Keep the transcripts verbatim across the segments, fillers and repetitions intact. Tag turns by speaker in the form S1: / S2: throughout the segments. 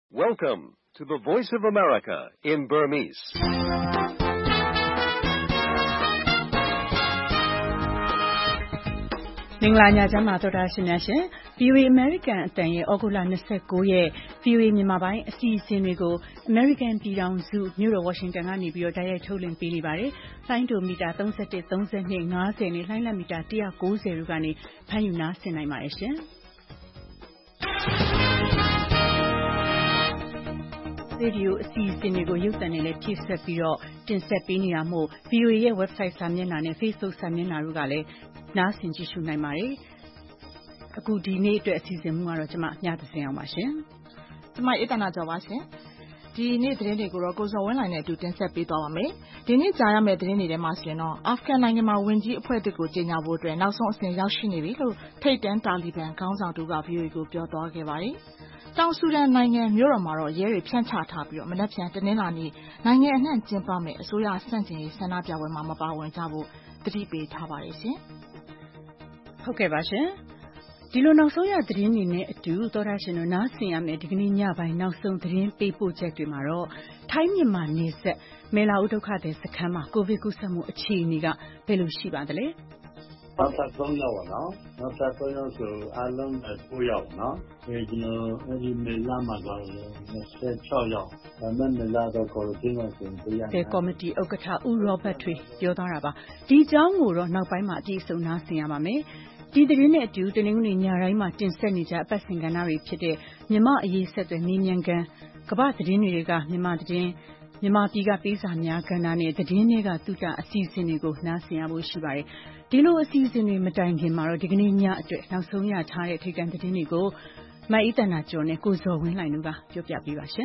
S1: Welcome to the Voice of America in Burmese.
S2: ။မင်္ဂလာညချမ်းပါသောတာရှင်များရှင် V O A American အတန်ရဲ့ဩဂုတ်လ၂၉ရက် V O A မြန်မာပိုင်းအစီအစဉ်တွေကို American ပြည်ထောင်စုမြို့တော် Washington ကနေပြီးတော့တိုက်ရိုက်ထုတ်လွှင့်ပေးနေပါတယ်။လိုင်းဒိုမီတာ၃၁ ၃၂ ၅၀နဲ့လိုင်းလတ်မီတာ၁၉၀တို့ကနေဖမ်းယူနားဆင်နိုင်ပါတယ်ရှင်။ရေဒီယိုအစီအစဉ်တွေကိုရုပ်သံနဲ့လည်းဖြည့်ဆက်ပြီးတော့တင်ဆက်ပေးနေတာမို့ V O A ရဲ့ website စာမျက်နှာနဲ့ Facebook စာမျက်နှာတို့ကလည်းနားဆင်ကြည့်ရှုနိုင်ပါတယ်။အခုဒီနေ့အတွက်အစီအစဉ်မှုကတော့ကျွန်မညသစင်အောင်ပါရှင်
S3: ။ကျွန်မအေးတနာကျော်ပါရှင်။ဒီနေ့သတင်းတွေကိုတော့ကိုစောဝင်းလိုင်းနဲ့အတူတင်ဆက်ပေးသွားပါမယ်။ဒီနေ့ကြားရမယ့်သတင်းတွေထဲမှာဆိုရင်တော့အာဖဂန်နိုင်ငံမှာဝင်ကြီးအဖွဲ့အသစ်ကိုကြေညာဖို့အတွက်နောက်ဆုံးအဆင့်ရောက်ရှိနေပြီလို့ထိပ်တန်းတာလီဘန်ခေါင်းဆောင်တူက V O A ကိုပြောသွားခဲ့ပါတယ်။တောင်ဆူဒန်နိုင်ငံမြို့တော်မှာတော့ရဲတွေဖြန့်ချထားပြီးတော့မနက်ဖြန်တနင်္လာနေ့နိုင်ငံအနှံ့ကျင်းပမယ့်အစိုးရဆန့်ကျင်ရေးဆန္ဒပြပွဲမှာမပါဝင်ကြဖို့တတိပေးထားပါတယ်ရှင်
S2: ။ဟုတ်ကဲ့ပါရှင်။ဒီလိုနောက်ဆုံးရသတင်းတွေနဲ့အတူသောတာရှင်တို့နားဆင်ရမယ့်ဒီကနေ့ညပိုင်းနောက်ဆုံးသတင်းပေးပို့ချက်တွေမှာတော့ထိုင်းမြန်မာနယ်စပ်မဲလာဦးဒုက္ခသည်စခန်းမှာကိုဗစ်ကူးစက်မှုအခြေအနေကဘယ်လိုရှိပါသလဲ။
S4: နောက်ထပ်သုံးယောက်ပါနော်နောက်ထပ်သုံးယောက်ဆိုအားလုံးကိုးယောက်နော်ဒီကျွန်တော်အဲဒီမေလာမှာတော့၂၆ယောက်ဒါမဲ့မေလာတော့ကိုရင်းမှာဆိုရင်
S2: ဒီကော်မတီဥက္ကဋ္ဌဦးရောဘတ်ထွေပြောသွားတာပါဒီအကြောင်းကိုတော့နောက်ပိုင်းမှာအပြည့်အစုံနားဆင်ရပါမယ်ဒီသတင်းနဲ့အတူတနင်္ဂနွေညတိုင်းမှာတင်ဆက်နေကြအပတ်စဉ်ကဏ္ဍတွေဖြစ်တဲ့မြမအရေးဆက်သွယ်မေးမြန်းခန်းကမ္ဘာသတင်းတွေကမြမသတင်းမြန်မာပြည်ကပေးစာများကဏ္ဍနဲ့သတင်းတွေကသူတာအစီအစဉ်တွေကိုနားဆင်ရဖို့ရှိပါတယ်ဒီလိုအစီအစဉ်တွေမတိုင်ခင်မှာတော့ဒီကနေ့ညအတွက်နောက်ဆုံးရထားတဲ့ထိပ်တန်းသတင်းတွေကိုမအေးတနာကျော်နဲ့ကိုဇော်ဝင်းလှိုင်တို့ကပြောပြပေးပါရှင်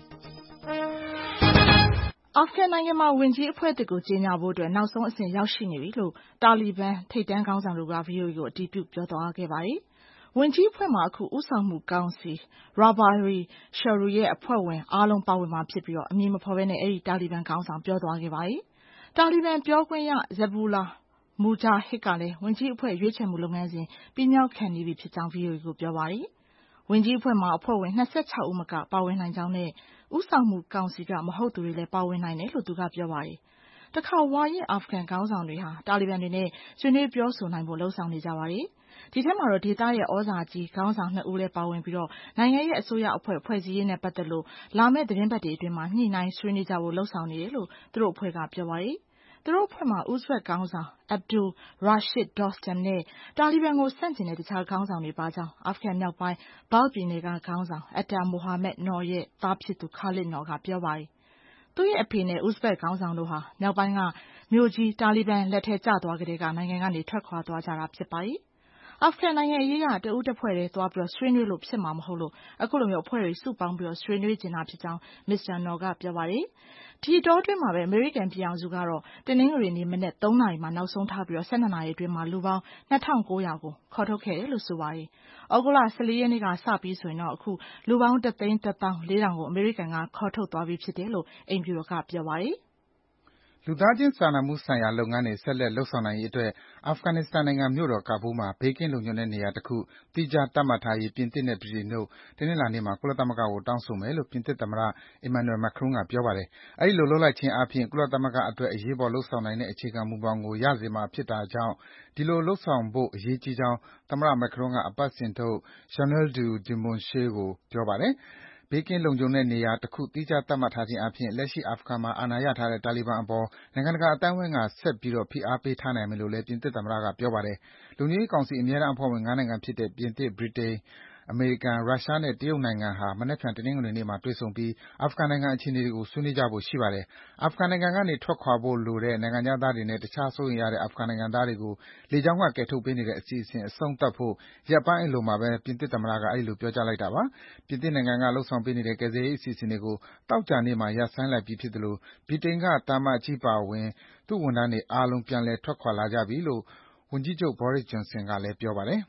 S3: အာဖဂန်နိုင်ငံမှာဝင်ကြီးအဖွဲ့အသစ်ကိုကြေညာဖို့အတွက်နောက်ဆုံးအဆင့်ရောက်ရှိနေပြီလို့တာလီဘန်ထိပ်တန်းခေါင်းဆောင်တို့က V O A ကိုအတည်ပြုပြောသွားခဲ့ပါတယ်။ဝင်ကြီးအဖွဲ့မှာအခုဦးဆောင်မှုကောင်စီ Rahbari Sharif ရဲ့အဖွဲ့ဝင်အားလုံးပါဝင်မှာဖြစ်ပြီးတော့အမည်မဖော်ဘဲနဲ့အဲဒီတာလီဘန်ခေါင်းဆောင်ပြောသွားခဲ့ပါတယ်။တာလီဘန်ပြောခွင့်ရ Zabihullah Mujahid ကလည်းဝင်ကြီးအဖွဲ့ရွေးချယ်မှုလုပ်ငန်းစဉ်ပြီးမြောက်ခံနေပြီဖြစ်ကြောင်း V O A ကိုပြောပါတယ်။ဝင်ကြီးအဖွဲ့မှာအဖွဲ့ဝင်၂၆ဦးမကပါဝင်နိုင်ကြောင်းနဲ့ဦးဆောင်မှုကောင်စီကမဟုတ်သူတွေလည်းပါဝင်နိုင်တယ်လို့သူကပြောပါတယ်။တခါဝါရင့်အာဖဂန်ခေါင်းဆောင်တွေဟာတာလီဘန်တွေနဲ့ဆွေးနွေးပြောဆိုနိုင်ဖို့လှုံ့ဆော်နေကြပါတယ်။ဒီထဲမှာတော့ဒေသရဲ့ဩဇာကြီးခေါင်းဆောင်နှစ်ဦးလည်းပါဝင်ပြီးတော့နိုင်ငံရဲ့အစိုးရအဖွဲ့ဖွဲ့စည်းရေးနဲ့ပတ်သက်လို့လာမယ့်သတင်းပတ်တွေအတွင်းမှာညှိနှိုင်းဆွေးနွေးကြဖို့လှုံ့ဆော်နေတယ်လို့သူတို့အဖွဲ့ကပြောပါတယ်။သူတို့အဖွဲ့မှာဥဇဘတ်ခေါင်းဆောင် Abdul Rashid Dostum နဲ့တာလီဘန်ကိုဆန့်ကျင်တဲ့တခြားခေါင်းဆောင်တွေပါကြောင်းအာဖဂန်မြောက်ပိုင်းဘောက်ပြည်နယ်ကခေါင်းဆောင် Ata Mohammad Noor ရဲ့သားဖြစ်သူ Khalid Noor ကပြောပါတယ်။သူ့ရဲ့အဖေနဲ့ဥဇဘတ်ခေါင်းဆောင်တို့ဟာမြောက်ပိုင်းကမြို့ကြီးတာလီဘန်လက်ထဲကျသွားကြတဲ့ကနိုင်ငံကနေထွက်ခွာသွားကြတာဖြစ်ပါတယ်။အာဖဂန်နိုင်ငံအရေးကတဦးတစ်ဖွဲ့တည်းသွားပြီးဆွေးနွေးလို့ဖြစ်မှာမဟုတ်လို့အခုလိုမျိုးအဖွဲ့တွေစုပေါင်းပြီးဆွေးနွေးကြတာဖြစ်ကြောင်း Mr. Noor ကပြောပါတယ်။ဒီတောအတွင်းမှာပဲအမေရိကန်ပြည်ထောင်စုကတော့တနင်္ဂနွေနေ့မနက်၃နာရီမှာနောက်ဆုံးထားပြီး၁၂နာရီအတွင်းမှာလူပေါင်း၂ထောင်ကိုးရာကိုခေါ်ထုတ်ခဲ့တယ်လို့ဆိုပါတယ်။ဩဂုတ်လ၁၄ရက်နေ့ကစပြီးဆိုရင်တော့အခုလူပေါင်းတစ်သိန်းတစ်သောင်းလေးထောင်ကိုအမေရိကန်ကခေါ်ထုတ်သွားပြီးဖြစ်တယ်လို့အိမ်ဖြူတော်ကပြောပါတယ်။
S5: လူသားချင်းစာနာမှုဆိုင်ရာလုပ်ငန်းတွေဆက်လက်လုပ်ဆောင်နိုင်ရေးအတွက်အာဖဂန်နစ္စတန်နိုင်ငံမြို့တော်ကာဘူးလ်မှာဘေးကင်းလုံခြုံတဲ့နေရာတခုသီးခြားသတ်မှတ်ထားရေးပြင်သစ်နဲ့ဗြိတိန်တို့တနင်္လာနေ့မှာကုလသမဂ္ဂကိုတောင်းဆိုမယ်လို့ပြင်သစ်သမ္မတ Emmanuel Macron ကပြောပါတယ်။အဲဒီလိုလုပ်လိုက်ခြင်းအားဖြင့်ကုလသမဂ္ဂအတွက်အရေးပေါ်လုပ်ဆောင်နိုင်တဲ့အခြေခံမူဘောင်ကိုရစေမှာဖြစ်တာကြောင့်ဒီလိုလုပ်ဆောင်ဖို့အရေးကြီးကြောင်းသမ္မတ Macron ကအပတ်စဉ်ထုတ် Journal du Dimanche ကိုပြောပါတယ်။ဘေးကင်းလုံခြုံတဲ့နေရာတခုသီးခြားသတ်မှတ်ထားခြင်းအားဖြင့်လက်ရှိအာဖဂန်မှာအာဏာရထားတဲ့တာလီဘန်အပေါ်နိုင်ငံတကာအသိုင်းအဝိုင်းကဆက်ပြီးဖိအားပေးထားနိုင်မယ်လို့လည်းပြင်သစ်သမ္မတကပြောပါတယ်။လုံခြုံရေးကောင်စီအမြဲတမ်းအဖွဲ့ဝင်ငါးနိုင်ငံဖြစ်တဲ့ပြင်သစ်၊ဗြိတိန်၊အမေရိကန်၊ရုရှားနဲ့တရုတ်နိုင်ငံဟာမနက်ဖြန်တနင်္ဂနွေနေ့မှာတွေ့ဆုံပြီးအာဖဂန်နိုင်ငံအခြေအနေတွေကိုဆွေးနွေးကြဖို့ရှိပါတယ်။အာဖဂန်နိုင်ငံကနေထွက်ခွာဖို့လိုတဲ့နိုင်ငံခြားသားတွေနဲ့တခြားစိုးရိမ်ရတဲ့အာဖဂန်နိုင်ငံသားတွေကိုလေကြောင်းကကယ်ထုတ်ပေးနေတဲ့အစီအစဉ်အဆုံးသတ်ဖို့ရက်ပိုင်းအလိုမှာပဲပြင်သစ်သမ္မတကအဲဒီလိုပြောကြားလိုက်တာပါ။ပြင်သစ်နိုင်ငံကလုပ်ဆောင်ပေးနေတဲ့ကယ်ဆယ်ရေးအစီအစဉ်တွေကိုသောကြာနေ့မှာရပ်ဆိုင်းလိုက်ပြီဖြစ်သလိုဗြိတိန်ကသံအမတ်ကြီးအပါအဝင်သူ့ဝန်ထမ်းတွေအားလုံးပြန်လည်ထွက်ခွာလာကြပြီလို့ဝန်ကြီးချုပ် Boris Johnson ကလည်းပြောပါတယ်။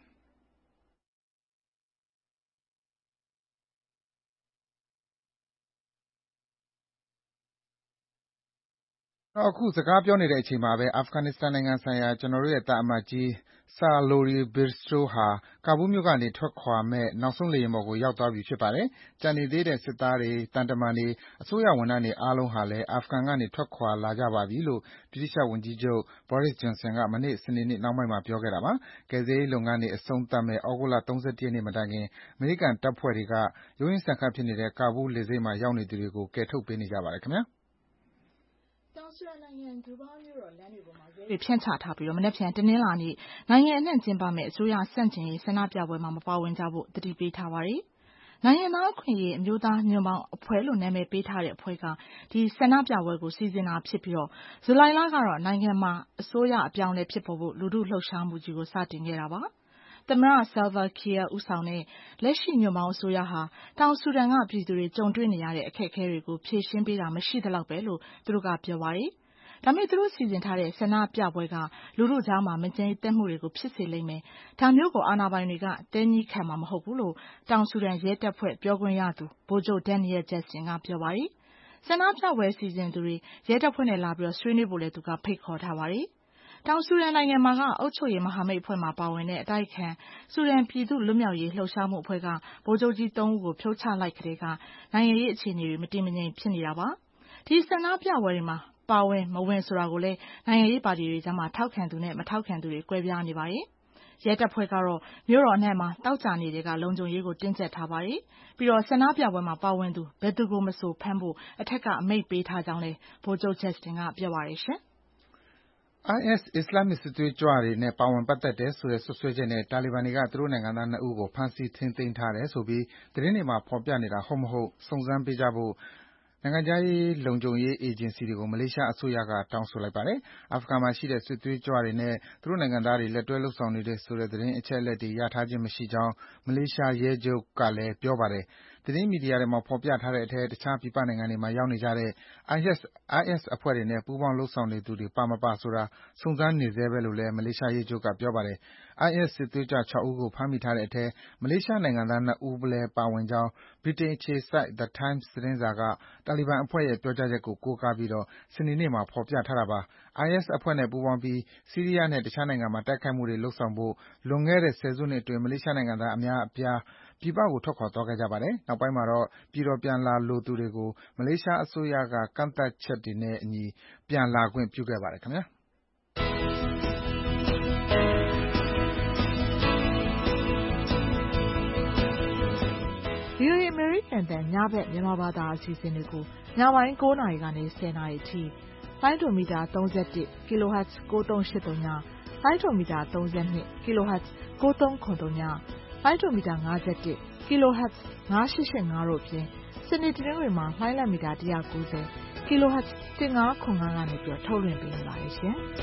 S5: အခုစကားပြောနေတဲ့အချိန်မှာပဲ အာဖဂန်နစ္စတန်နိုင်ငံဆိုင်ရာကျနော်တို့ရဲ့သံအမတ်ကြီး Sir Lorie Bristow ဟာကာဘူးမြို့ကနေထွက်ခွာမယ့်နောက်ဆုံးလေယာဉ်ပေါ်ကိုရောက်သွားပြီဖြစ်ပါတယ်။ကျန်နေသေးတဲ့စစ်သားတွေ၊သံတမန်တွေ၊အစိုးရဝန်ထမ်းတွေအားလုံးဟာလည်းအာဖဂန်ကနေထွက်ခွာလာကြပါပြီလို့ဗြိတိသျှဝန်ကြီးချုပ် Boris Johnson ကမနေ့စနေနေ့နှောင်းပိုင်းမှာပြောခဲ့တာပါ။ကယ်ဆယ်ရေးလုပ်ငန်းတွေအဆုံးသတ်မယ့်သြဂုတ်လ၃၁ရက်နေ့မတိုင်ခင်အမေရိကန်တပ်ဖွဲ့တွေကရုန်းရင်းဆန်ခတ်ဖြစ်နေတဲ့ကာဘူးလေဆိပ်မှာရောက်နေသူတွေကိုကယ်ထုတ်ပေးနေကြပါတယ်ခင်ဗျာ။
S3: တောင်ဆူဒန်နိုင်ငံဒူဘားမြို့တော်လမ်းတွေပေါ်မှာရဲတွေဖြန့်ချထားပြီးမနက်ဖြန်တနင်္လာနေ့နိုင်ငံအနှံ့ကျင်းပမယ့်အစိုးရဆန့်ကျင်ရေးဆန္ဒပြပွဲမှာမပါဝင်ကြဖို့သတိပေးထားပါတယ်။နိုင်ငံသားအခွင့်အရေးအမျိုးသားညွန့်ပေါင်းအဖွဲ့လို့နာမည်ပေးထားတဲ့အဖွဲ့ကဒီဆန္ဒပြပွဲကိုစီစဉ်တာဖြစ်ပြီးဇူလိုင်လကတော့နိုင်ငံမှာအစိုးရအပြောင်းအလဲဖြစ်ပေါ်ဖို့လူထုလှုပ်ရှားမှုကြီးကိုစတင်ခဲ့တာပါ။သမ္မတ Salva Kiir ဦးဆောင်တဲ့လက်ရှိညွန့်ပေါင်းအစိုးရဟာတောင်ဆူဒန်ကပြည်သူတွေကြုံတွေ့နေရတဲ့အခက်အခဲတွေကိုဖြေရှင်းပေးတာမရှိသလောက်ပဲလို့သူတို့ကပြောပါတယ်။ဒါပေမဲ့သူတို့စီစဉ်ထားတဲ့ဆန္ဒပြပွဲကလူထုကြားမှာမငြိမ်သက်မှုတွေကိုဖြစ်စေလိမ့်မယ်။ဒါမျိုးကိုအာဏာပိုင်တွေကတဲညှိခံမှာမဟုတ်ဘူးလို့တောင်ဆူဒန်ရဲတပ်ဖွဲ့ပြောခွင့်ရသူဗိုလ်ချုပ် Daniel Jackson ကပြောပါတယ်။ဆန္ဒပြပွဲစီစဉ်သူတွေရဲတပ်ဖွဲ့နဲ့လာပြီးဆွေးနွေးဖို့လည်းသူကဖိတ်ခေါ်ထားပါတယ်။တောင်ဆူဒန်နိုင်ငံမှာကအုပ်ချုပ်ရေးမဟာမိတ်အဖွဲ့မှာပါဝင်တဲ့အတိုက်အခံဆူဒန်ပြည်သူ့လွတ်မြောက်ရေးလှုပ်ရှားမှုအဖွဲ့ကဗိုလ်ချုပ်ကြီးသုံးဦးကိုဖြုတ်ချလိုက်ကတည်းကနိုင်ငံရေးအခြေအနေတွေမတည်မငြိမ်ဖြစ်နေတာပါ။ဒီဆန္ဒပြပွဲတွေမှာပါဝင်မဝင်ဆိုတာကိုလည်းနိုင်ငံရေးပါတီတွေကြားမှာထောက်ခံသူနဲ့မထောက်ခံသူတွေကွဲပြားနေပါတယ်။ရဲတပ်ဖွဲ့ကတော့မြို့တော်အနှံ့မှာတောက်ကြနေတွေကလုံခြုံရေးကိုတင်းကျပ်ထားပါတယ်။ပြီးတော့ဆန္ဒပြပွဲမှာပါဝင်သူဘယ်သူကိုမဆိုဖမ်းဖို့အထက်ကအမိန့်ပေးထားကြောင်းလည်းဗိုလ်ချုပ် Justin ကပြောပါတယ်ရှင်။
S5: I S အစ္စလာမ်မစ်စစ်သွေးကြွတွေနဲ့ပါဝင်ပတ်သက်တယ်ဆိုတဲ့စွပ်စွဲချက်နဲ့တာလီဘန်တွေကသူတို့နိုင်ငံသားနှစ်ဦးကိုဖမ်းဆီးထိန်းသိမ်းထားတယ်ဆိုပြီးသတင်းတွေမှာဖော်ပြနေတာဟုတ်မဟုတ်စုံစမ်းပေးကြဖို့နိုင်ငံခြားရေးလုံခြုံရေးအေဂျင်စီတွေကိုမလေးရှားအစိုးရကတောင်းဆိုလိုက်ပါတယ်။အာဖဂန်မှာရှိတဲ့စစ်သွေးကြွတွေနဲ့သူတို့နိုင်ငံသားတွေလက်တွဲလုပ်ဆောင်နေတယ်ဆိုတဲ့သတင်းအချက်အလက်တွေရထားခြင်းမရှိကြောင်းမလေးရှားရဲချုပ်ကလည်းပြောပါတယ်။သတင်းမီဒီယာတွေမှာဖော်ပြထားတဲ့အထဲတခြားပြည်ပနိုင်ငံတွေမှာရောက်နေကြတဲ့ I S အဖွဲ့တွေနဲ့ပူးပေါင်းလုပ်ဆောင်နေသူတွေပါမပါဆိုတာစုံစမ်းနေဆဲပဲလို့လည်းမလေးရှားရဲချုပ်ကပြောပါတယ်။ I S စစ်သွေးကြွခြောက်ဦးကိုဖမ်းမိထားတဲ့အထဲမလေးရှားနိုင်ငံသားနှစ်ဦးလည်းပါဝင်ကြောင်းဗြိတိန်အခြေစိုက် The Times သတင်းစာကတာလီဘန်အဖွဲ့ရဲ့ပြောကြားချက်ကိုကိုးကားပြီးစနေနေ့မှာဖော်ပြထားတာပါ။ I S အဖွဲ့နဲ့ပူးပေါင်းပြီးဆီးရီးယားနဲ့တခြားနိုင်ငံမှာတိုက်ခိုက်မှုတွေလုပ်ဆောင်ဖို့လွန်ခဲ့တဲ့ဆယ်စုနှစ်အတွင်းမလေးရှားနိုင်ငံသားအများအပြားပြည်ပကိုထွက်ခွာသွားခဲ့ကြပါတယ်။နောက်ပိုင်းမှာတော့ပြည်တော်ပြန်လာလိုသူတွေကိုမလေးရှားအစိုးရကကန့်သတ်ချက်တွေနဲ့အညီပြန်လာခွင့်ပြုခဲ့ပါတယ်ခင်ဗျာ။
S3: ဗွီအိုအေ အမေရိကန်အသံညဘက်မြန်မာဘာသာအစီအစဉ်တွေကိုညပိုင်း၉နာရီကနေ၁၀နာရီအထိလိုင်းဒိုမီတာ၃၁ kHz ၉၃၈၃ညလိုင်းဒိုမီတာ၃၂ kHz ၉၃၇၃ညလိုင်းဒိုမီတာ၅၁ kHz ၅၈၈၅တို့အပြင်စနေတနင်္ဂနွေမှာလိုင်းလံမီတာ၁၉၀ kHz ၁၅၇၅ကနေပြီးထုတ်လွှင့်ပေးနေပါတယ်ရှင်။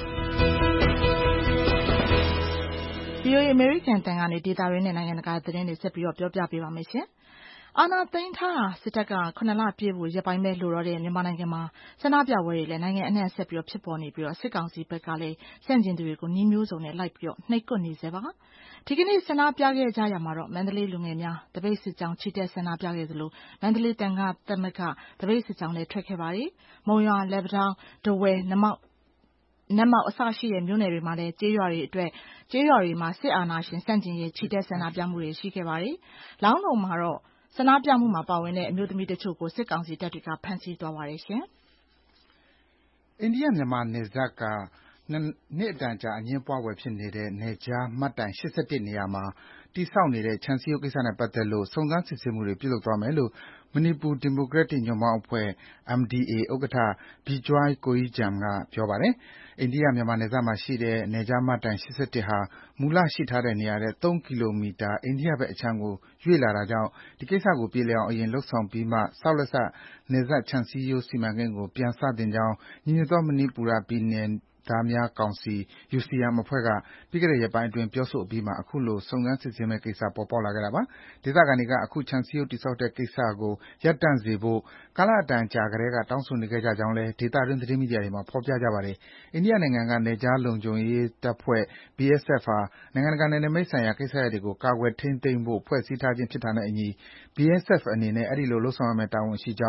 S3: ဗွီအိုအေ အမေရိကန်အသံကနေဒေတာရင်းနဲ့နိုင်ငံတကာသတင်းတွေဆက်ပြီးတော့ပြောပြပေးပါမယ်ရှင်။အာဏာသိမ်းထားတာစစ်တပ်ကခုနှစ်လပြည့်ဖို့ရက်ပိုင်းပဲလိုတော့တဲ့မြန်မာနိုင်ငံမှာဆန္ဒပြပွဲတွေလည်းနိုင်ငံအနှံ့ဆက်ပြီးဖြစ်ပေါ်နေပြီးစစ်ကောင်စီဘက်ကလည်းဆန့်ကျင်သူတွေကိုနှီးမျိုးစုံနဲ့လိုက်ပြီးနှိပ်ကွပ်နေစေပါ။ဒီကနေ့ဆန္ဒပြခဲ့ကြရမှာတော့မန္တလေးလူငယ်များတပိတ်စစ်ကြောင်းချီတက်ဆန္ဒပြခဲ့သလိုမန္တလေးတန်ခါးသမဂ္ဂတပိတ်စစ်ကြောင်းလည်းထွက်ခဲ့ပါတယ်။မုံရွာလက်ပံတောင်းဒဝယ်နမောက်နတ်မောက်အစရှိတဲ့မြို့နယ်တွေမှာလည်းကျေးရွာတွေအတွက်ကျေးရွာတွေမှာစစ်အာဏာရှင်ဆန့်ကျင်ရေးချီတက်ဆန္ဒပြမှုတွေရှိခဲ့ပါတယ်။လောင်းလုံးမှာတော့ဆန္ဒပြမှုမှာပါဝင်တဲ့အမျိုးသမီးတချို့ကိုစစ်ကောင်စီတပ်တွေကဖမ်းဆီးသွားပါတယ်ရှင်
S5: ။အိန္ဒိယမြန်မာနယ်စပ်ကနှစ်အတန်ကြာအငြင်းပွားဖွယ်ဖြစ်နေတဲ့နယ်ခြားမှတ်တိုင်၈၁နေရာမှာတည်ဆောက်နေတဲ့ခြံစည်းရိုးကိစ္စနဲ့ပတ်သက်လို့စုံစမ်းစစ်ဆေးမှုတွေပြုလုပ်သွားမယ်လို့မဏိပူဒီမိုကရက်တစ်ညွန့်ပေါင်းအဖွဲ့ M D A ဥက္ကဋ္ဌ Bijoy Koijam ကပြောပါတယ်။အိန္ဒိယမြန်မာနယ်စပ်မှာရှိတဲ့နယ်ခြားမှတ်တိုင်၈၁ဟာမူလရှိထားတဲ့နေရာထက်သုံးကီလိုမီတာအိန္ဒိယဘက်အခြမ်းကိုရွေ့လာတာကြောင့်ဒီကိစ္စကိုပြေလည်အောင်အရင်လုပ်ဆောင်ပြီးမှဆောက်လက်စနယ်စပ်ခြံစည်းရိုးစီမံကိန်းကိုပြန်စတင်ကြောင်းညီညွတ်သောမဏိပူရပြည်နယ်သားများကောင်စီ U C M အဖွဲ့ကပြီးခဲ့တဲ့ရက်ပိုင်းအတွင်းပြောဆိုအပြီးမှာအခုလိုစုံစမ်းစစ်ဆေးမယ့်ကိစ္စပေါ်ပေါက်လာခဲ့တာပါ။ဒေသခံတွေကအခုခြံစည်းရိုးတည်ဆောက်တဲ့ကိစ္စကိုရပ်တန့်စေဖို့ကာလအတန်ကြာကတည်းကတောင်းဆိုနေခဲ့ကြကြောင်းလည်းဒေသတွင်းသတင်းမီဒီယာတွေမှာဖော်ပြကြပါတယ်။အိန္ဒိယနိုင်ငံကနယ်ခြားလုံခြုံရေးတပ်ဖွဲ့ B S F ဟာနိုင်ငံတကာနယ်နိမိတ်ဆိုင်ရာကိစ္စရပ်တွေကိုကာကွယ်ထိန်းသိမ်းဖို့ဖွဲ့စည်းထားခြင်းဖြစ်တာနဲ့အညီ B S F အနေနဲ့အဲဒီလိုလုပ်ဆောင်ရမယ့်တာဝန်ရှိကြောင်း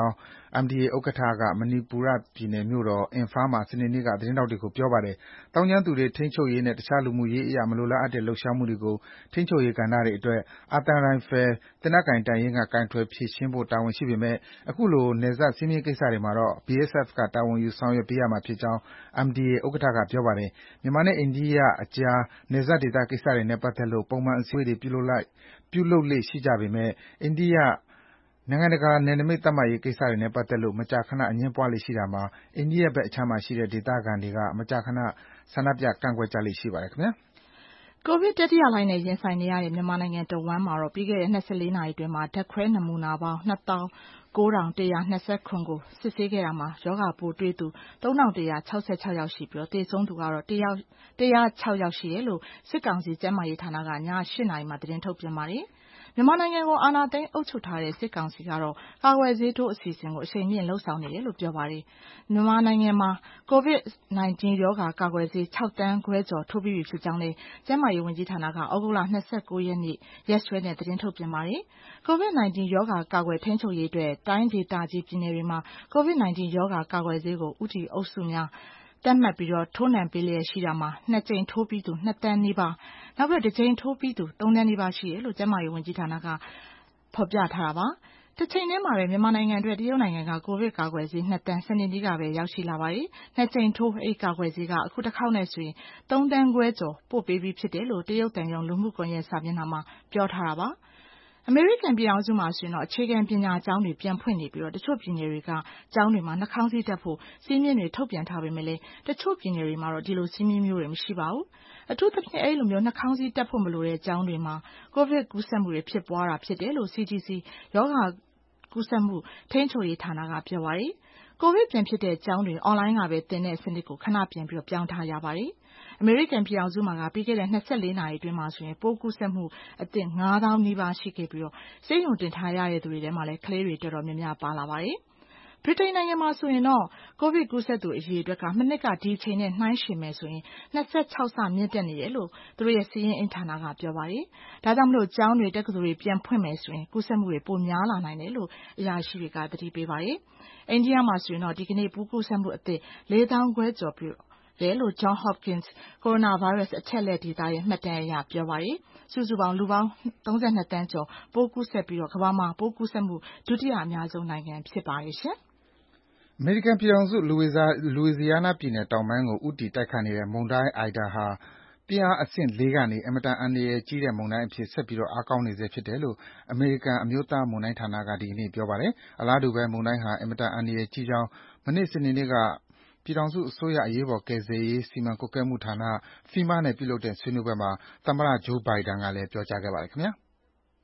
S5: အမ် ဒီ အေ ဥက္ကဋ္ဌက မဏိပူရပြည်နယ်မြို့တော် အင်ဖားမှာ စနေနေ့က သတင်းထောက်တွေကို ပြောပါတယ်။ သောင်းကျန်းသူတွေ ထိန်းချုပ်ရေးနဲ့ တခြားလူမှုရေးအရ မလိုလားအပ်တဲ့ လှုပ်ရှားမှုတွေကို ထိန်းချုပ်ရေးကဏ္ဍတွေအတွက် အာသံရိုင်ဖယ် သေနတ်ကိုင်တပ်ရင်းက ကိုင်တွယ်ဖြေရှင်းဖို့ တာဝန်ရှိပေမယ့် အခုလို နယ်စပ်စည်းမျဉ်းကိစ္စတွေမှာတော့ ဘီ အက်စ အက်ဖ် က တာဝန်ယူ ဆောင်ရွက်ပေးရမှာဖြစ်ကြောင်း အမ် ဒီ အေ ဥက္ကဋ္ဌက ပြောပါတယ်။ မြန်မာနဲ့ အိန္ဒိယအကြား နယ်စပ်ဒေသကိစ္စတွေနဲ့ပတ်သက်လို့ ပုံမှန် အစည်းအဝေးတွေ ပြုလုပ်လေ့ရှိကြပေမယ့် အိန္ဒိယ နိုင်ငံတကာ နယ်နိမိတ်သတ်မှတ်ရေးကိစ္စတွေနဲ့ပတ်သက်လို့ မကြာခန အငြင်းပွားလေ့ရှိတာမှာ အိန္ဒိယဘက်အခြမ်းမှာရှိတဲ့ ဒေသခံတွေက မကြာခန ဆန္ဒပြ ကန့်ကွက်ကြလေ့ရှိပါတယ်ခင်ဗျာ။
S3: ကိုဗစ်တတိယလှိုင်းနဲ့ရင်ဆိုင်နေရတဲ့မြန်မာနိုင်ငံတဝန်းမှာပြီးခဲ့တဲ့၂၄နာရီအတွင်းဓာတ်ခွဲနမူနာပေါင်းနှစ်သောင်းကိုးထောင်တစ်ရာ၂၇ခုကိုစစ်ဆေးခဲ့တာမှာရောဂါပိုးတွေ့သူသုံးထောင်တစ်ရာခြောက်ဆယ်ခြောက်ယောက်ရှိပြီးသေဆုံးသူကတော့တစ်ရာခြောက်ယောက်ရှိတယ်လို့စစ်ကောင်စီကျန်းမာရေးဌာနကည၈နာရီမှာသတင်းထုတ်ပြန်ပါတယ်။မြန်မာနိုင်ငံကိုအာဏာသိမ်းအုပ်ချုပ်ထားတဲ့စစ်ကောင်စီကတော့ကာကွယ်ဆေးထိုးအစီအစဉ်ကိုအရှိန်မြှင့်လုပ်ဆောင်နေတယ်လို့ပြောပါတယ်။မြန်မာနိုင်ငံမှာကိုဗစ် ၁၉ ရောဂါကာကွယ်ဆေးခြောက်သန်းခွဲကျော်ထိုးပြီးပြီဖြစ်ကြောင်းလည်းကျန်းမာရေးဝန်ကြီးဌာနကဩဂုတ်လ၂၉ရက်နေ့ရက်စွဲနဲ့သတင်းထုတ်ပြန်ပါတယ်။ ကိုဗစ် ၁၉ ရောဂါကာကွယ်ထိန်းချုပ်ရေးအတွက်တိုင်းဒေသကြီးပြည်နယ်တွေမှာကိုဗစ် ၁၉ ရောဂါကာကွယ်ဆေးကိုဦးတည်အုပ်စုများသတ်မှတ်ပြီးထိုးနှံပေးလျက်ရှိတာမှာနှစ်ကြိမ်ထိုးပြီးသူနှစ်သန်းနီးပါးနောက်တစ်ကြိမ်ထိုးပြီးသူသုံးသန်းနီးပါးရှိတယ်လို့ကျန်းမာရေးဝန်ကြီးဌာနကဖော်ပြထားပါတယ်။တချိန်တည်းမှာပဲမြန်မာနိုင်ငံအတွက်တရုတ်နိုင်ငံကကိုဗစ်ကာကွယ်ဆေးနှစ်သန်းစနေနေ့ကပဲရောက်ရှိလာပါတယ်။နှစ်ကြိမ်ထိုးအဲဒီကာကွယ်ဆေးကအခုတစ်ခေါက်နဲ့ဆိုရင်သုံးသန်းခွဲကျော်ပို့ပေးပြီးဖြစ်တယ်လို့တရုတ်သံရုံးလူမှုကွန်ရက်စာမျက်နှာမှာပြောထားပါတယ်။အမေရိကန်ပြည်ထောင်စုမှာဆိုရင်တော့အခြေခံပညာကျောင်းတွေပြန်ဖွင့်နေပြီးတချို့ပြည်နယ်တွေကကျောင်းတွေမှာနှာခေါင်းစည်းတပ်ဖို့စည်းမျဉ်းတွေထုတ်ပြန်ထားပေမယ့်တချို့ပြည်နယ်တွေမှာတော့ဒီလိုစည်းမျဉ်းမျိုးတွေမရှိပါဘူး။အထူးသဖြင့်အဲဒီလိုမျိုးနှာခေါင်းစည်းတပ်ဖို့မလိုတဲ့ကျောင်းတွေမှာကိုဗစ်ကူးစက်မှုတွေဖြစ်ပွားတာဖြစ်တယ်လို့ စီ ဒီ စီ ရောဂါကူးစက်မှုထိန်းချုပ်ရေးဌာနကပြောပါတယ်။ကိုဗစ်ပြန်ဖြစ်တဲ့ကျောင်းတွေအွန်လိုင်းကပဲသင်တဲ့စနစ်ကိုခဏပြန်ပြီးပြောင်းထားရပါတယ်။အမေရိကန်ပြည်ထောင်စုမှာကပြီးခဲ့တဲ့၂၄နာရီအတွင်းမှာဆိုရင်ပိုးကူးစက်မှုအသစ်ငါးသောင်းနီးပါးရှိခဲ့ပြီးဆေးရုံတင်ထားရတဲ့သူတွေထဲမှာလည်းကလေးတွေတော်တော်များများပါလာပါတယ်။ဗြိတိန်နိုင်ငံမှာဆိုရင်တော့ကိုဗစ်ကူးစက်သူအရေအတွက်ကမနှစ်ကဒီအချိန်နဲ့နှိုင်းယှဉ်မယ်ဆိုရင်၂၆ဆမြင့်တက်နေတယ်လို့သူတို့ရဲ့စာရင်းအင်းဌာနကပြောပါတယ်။ဒါကြောင့်မလို့ကျောင်းတွေတက္ကသိုလ်တွေပြန်ဖွင့်မယ်ဆိုရင်ကူးစက်မှုတွေပိုများလာနိုင်တယ်လို့အရာရှိတွေကသတိပေးပါတယ်။အိန္ဒိယမှာဆိုရင်တော့ဒီကနေ့ပိုးကူးစက်မှုအသစ်လေးသောင်းခွဲကျော်ပြီးတယ်လို့ Johns Hopkins Coronavirus အချက်အလက်ဒေသရဲ့မှတ်တမ်းအရပြောပါတယ်။စုစုပေါင်းလူပေါင်းသုံးဆယ်နှစ်သန်းကျော်ပိုးကူးစက်ပြီးကမ္ဘာမှာပိုးကူးစက်မှုဒုတိယအများဆုံးနိုင်ငံဖြစ်ပါတယ်ရှင်။
S5: အမေရိကန်ပြည်ထောင်စုလူဝီဇီယားနားပြည်နယ်တောင်ပိုင်းကိုဦးတည်တိုက်ခတ်နေတဲ့မုန်တိုင်း Ida ဟာပြင်းအားအဆင့်လေးကနေအင်မတန်အန္တရာယ်ကြီးတဲ့မုန်တိုင်းအဖြစ်ဆက်ပြီးအားကောင်းနေဆဲဖြစ်တယ်လို့အမေရိကန်အမျိုးသားမုန်တိုင်းဌာနကဒီကနေ့ပြောပါတယ်။အလားတူပဲမုန်တိုင်းဟာအင်မတန်အန္တရာယ်ကြီးကြောင်းမနေ့စနေနေ့ကပြည်ထောင်စုအစိုးရအရေးပေါ်ကယ်ဆယ်ရေးစီမံကွပ်ကဲမှုဌာန FEMA နဲ့ပြုလုပ်တဲ့ဆွေးနွေးပွဲမှာသမ္မတ Joe Biden ကလည်းပြောကြားခဲ့ပါတယ်ခင်ဗျာ။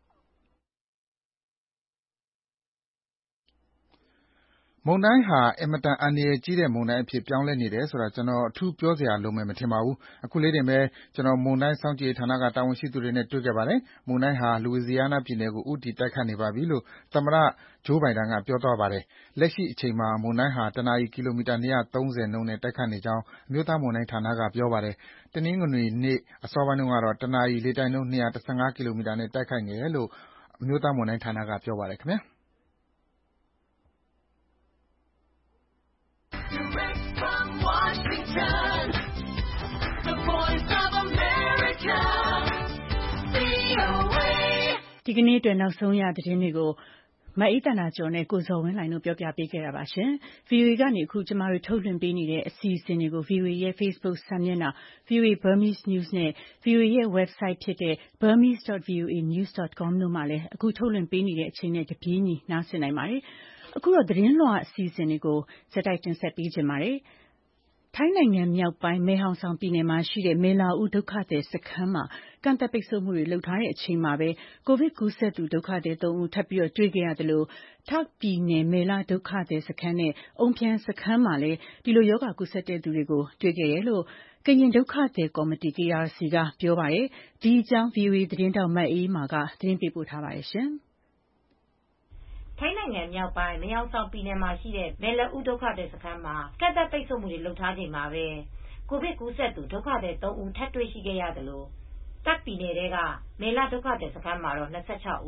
S5: မုန်တိုင်းဟာအင်မတန်အန္တရာယ်ကြီးတဲ့မုန်တိုင်းအဖြစ်ပြောင်းလဲနေတယ်ဆိုတာကျနော်အထူးပြောစရာလိုမယ်မထင်ပါဘူး။အခုလေးတင်ပဲကျနော်မုန်တိုင်းစောင့်ကြည့်ရေးဌာနကတာဝန်ရှိသူတွေနဲ့တွေ့ခဲ့ပါတယ်။မုန်တိုင်းဟာလူဝီဇီယားနားပြည်နယ်ကိုဦးတည်တိုက်ခတ်နေပါပြီလို့သမ္မတ Joe Biden ကပြောသွားပါတယ်။လက်ရှိအချိန်မှာမုန်တိုင်းဟာတနာရီကီလိုမီတာ၂၃၀နှုန်းနဲ့တိုက်ခတ်နေကြောင်းအမျိုးသားမုန်တိုင်းဌာနကပြောပါတယ်။တနင်္ဂနွေနေ့အစောပိုင်းတုန်းကတော့တနာရီလေတိုက်နှုန်း၂၁၅ကီလိုမီတာနဲ့တိုက်ခတ်ခဲ့တယ်လို့အမျိုးသားမုန်တိုင်းဌာနကပြောပါတယ်ခင်ဗျာ။
S2: Washington, the voice of America, ဗွီအိုအေ ဒီကနေ့အတွက်နောက်ဆုံးရသတင်းတွေကိုမအေးသန္တာကျော်နဲ့ကိုဇော်ဝင်းလှိုင်တို့ပြောပြပေးခဲ့တာပါရှင်။ ဗွီအိုအေကနေအခုကျမတို့ထုတ်လွှင့်ပေးနေတဲ့အစီအစဉ်တွေကို ဗွီအိုအေရဲ့ Facebook စာမျက်နှာ ဗွီအိုအေ Burmese News နဲ့ ဗွီအိုအေရဲ့ website ဖြစ်တဲ့ burmese dot v o a news dot com တို့မှာလည်းအခုထုတ်လွှင့်ပေးနေတဲ့အချိန်နဲ့တပြေးညီနားဆင်နိုင်ပါတယ်။အခုတော့သတင်းလွှာအစီအစဉ်တွေကိုစက်တိုက်တင်ဆက်ပေးကြပါမယ်။ထိုင်းနိုင်ငံမြောက်ပိုင်းမယ်ဟောင်ဆောင်ပြည်နယ်မှာရှိတဲ့မယ်လာဥဒုက္ခသည်စခန်းမှာကန့်သတ်ပိတ်ဆို့မှုတွေလုပ်ထားတဲ့အချိန်မှာပဲကိုဗစ်ကူးစက်သူဒုက္ခသည်သုံးဦးထပ်ပြီးတွေ့ခဲ့ရသလိုတာ့ခ်ပြည်နယ်မယ်လဒုက္ခသည်စခန်းနဲ့အုန်းဖြန်စခန်းမှာလည်းဒီလိုရောဂါကူးစက်တဲ့သူတွေကိုတွေ့ခဲ့တယ်လို့ကရင်ဒုက္ခသည်ကော်မတီ K R C ကပြောပါတယ်။ဒီအကြောင်း ဗွီအိုအေသတင်းထောက်မအေးမာကသတင်းပေးပို့ထားပါတယ်ရှင်။
S6: ထိုင်းနိုင်ငံမြောက်ပိုင်းမယ်ဟောင်ဆောင်ပြည်နယ်မှာရှိတဲ့မယ်လဥဒုက္ခသည်စခန်းမှာကန့်သတ်ပိတ်ဆို့မှုတွေလုပ်ထားချိန်မှာပဲကိုဗစ်ကူးစက်သူဒုက္ခသည်သုံးဦးထပ်တွေ့ရှိခဲ့ရသလိုတာ့ခ်ပြည်နယ်ထဲကမယ်လဒုက္ခသည်စခန်းမှာတော့၂၆ဦး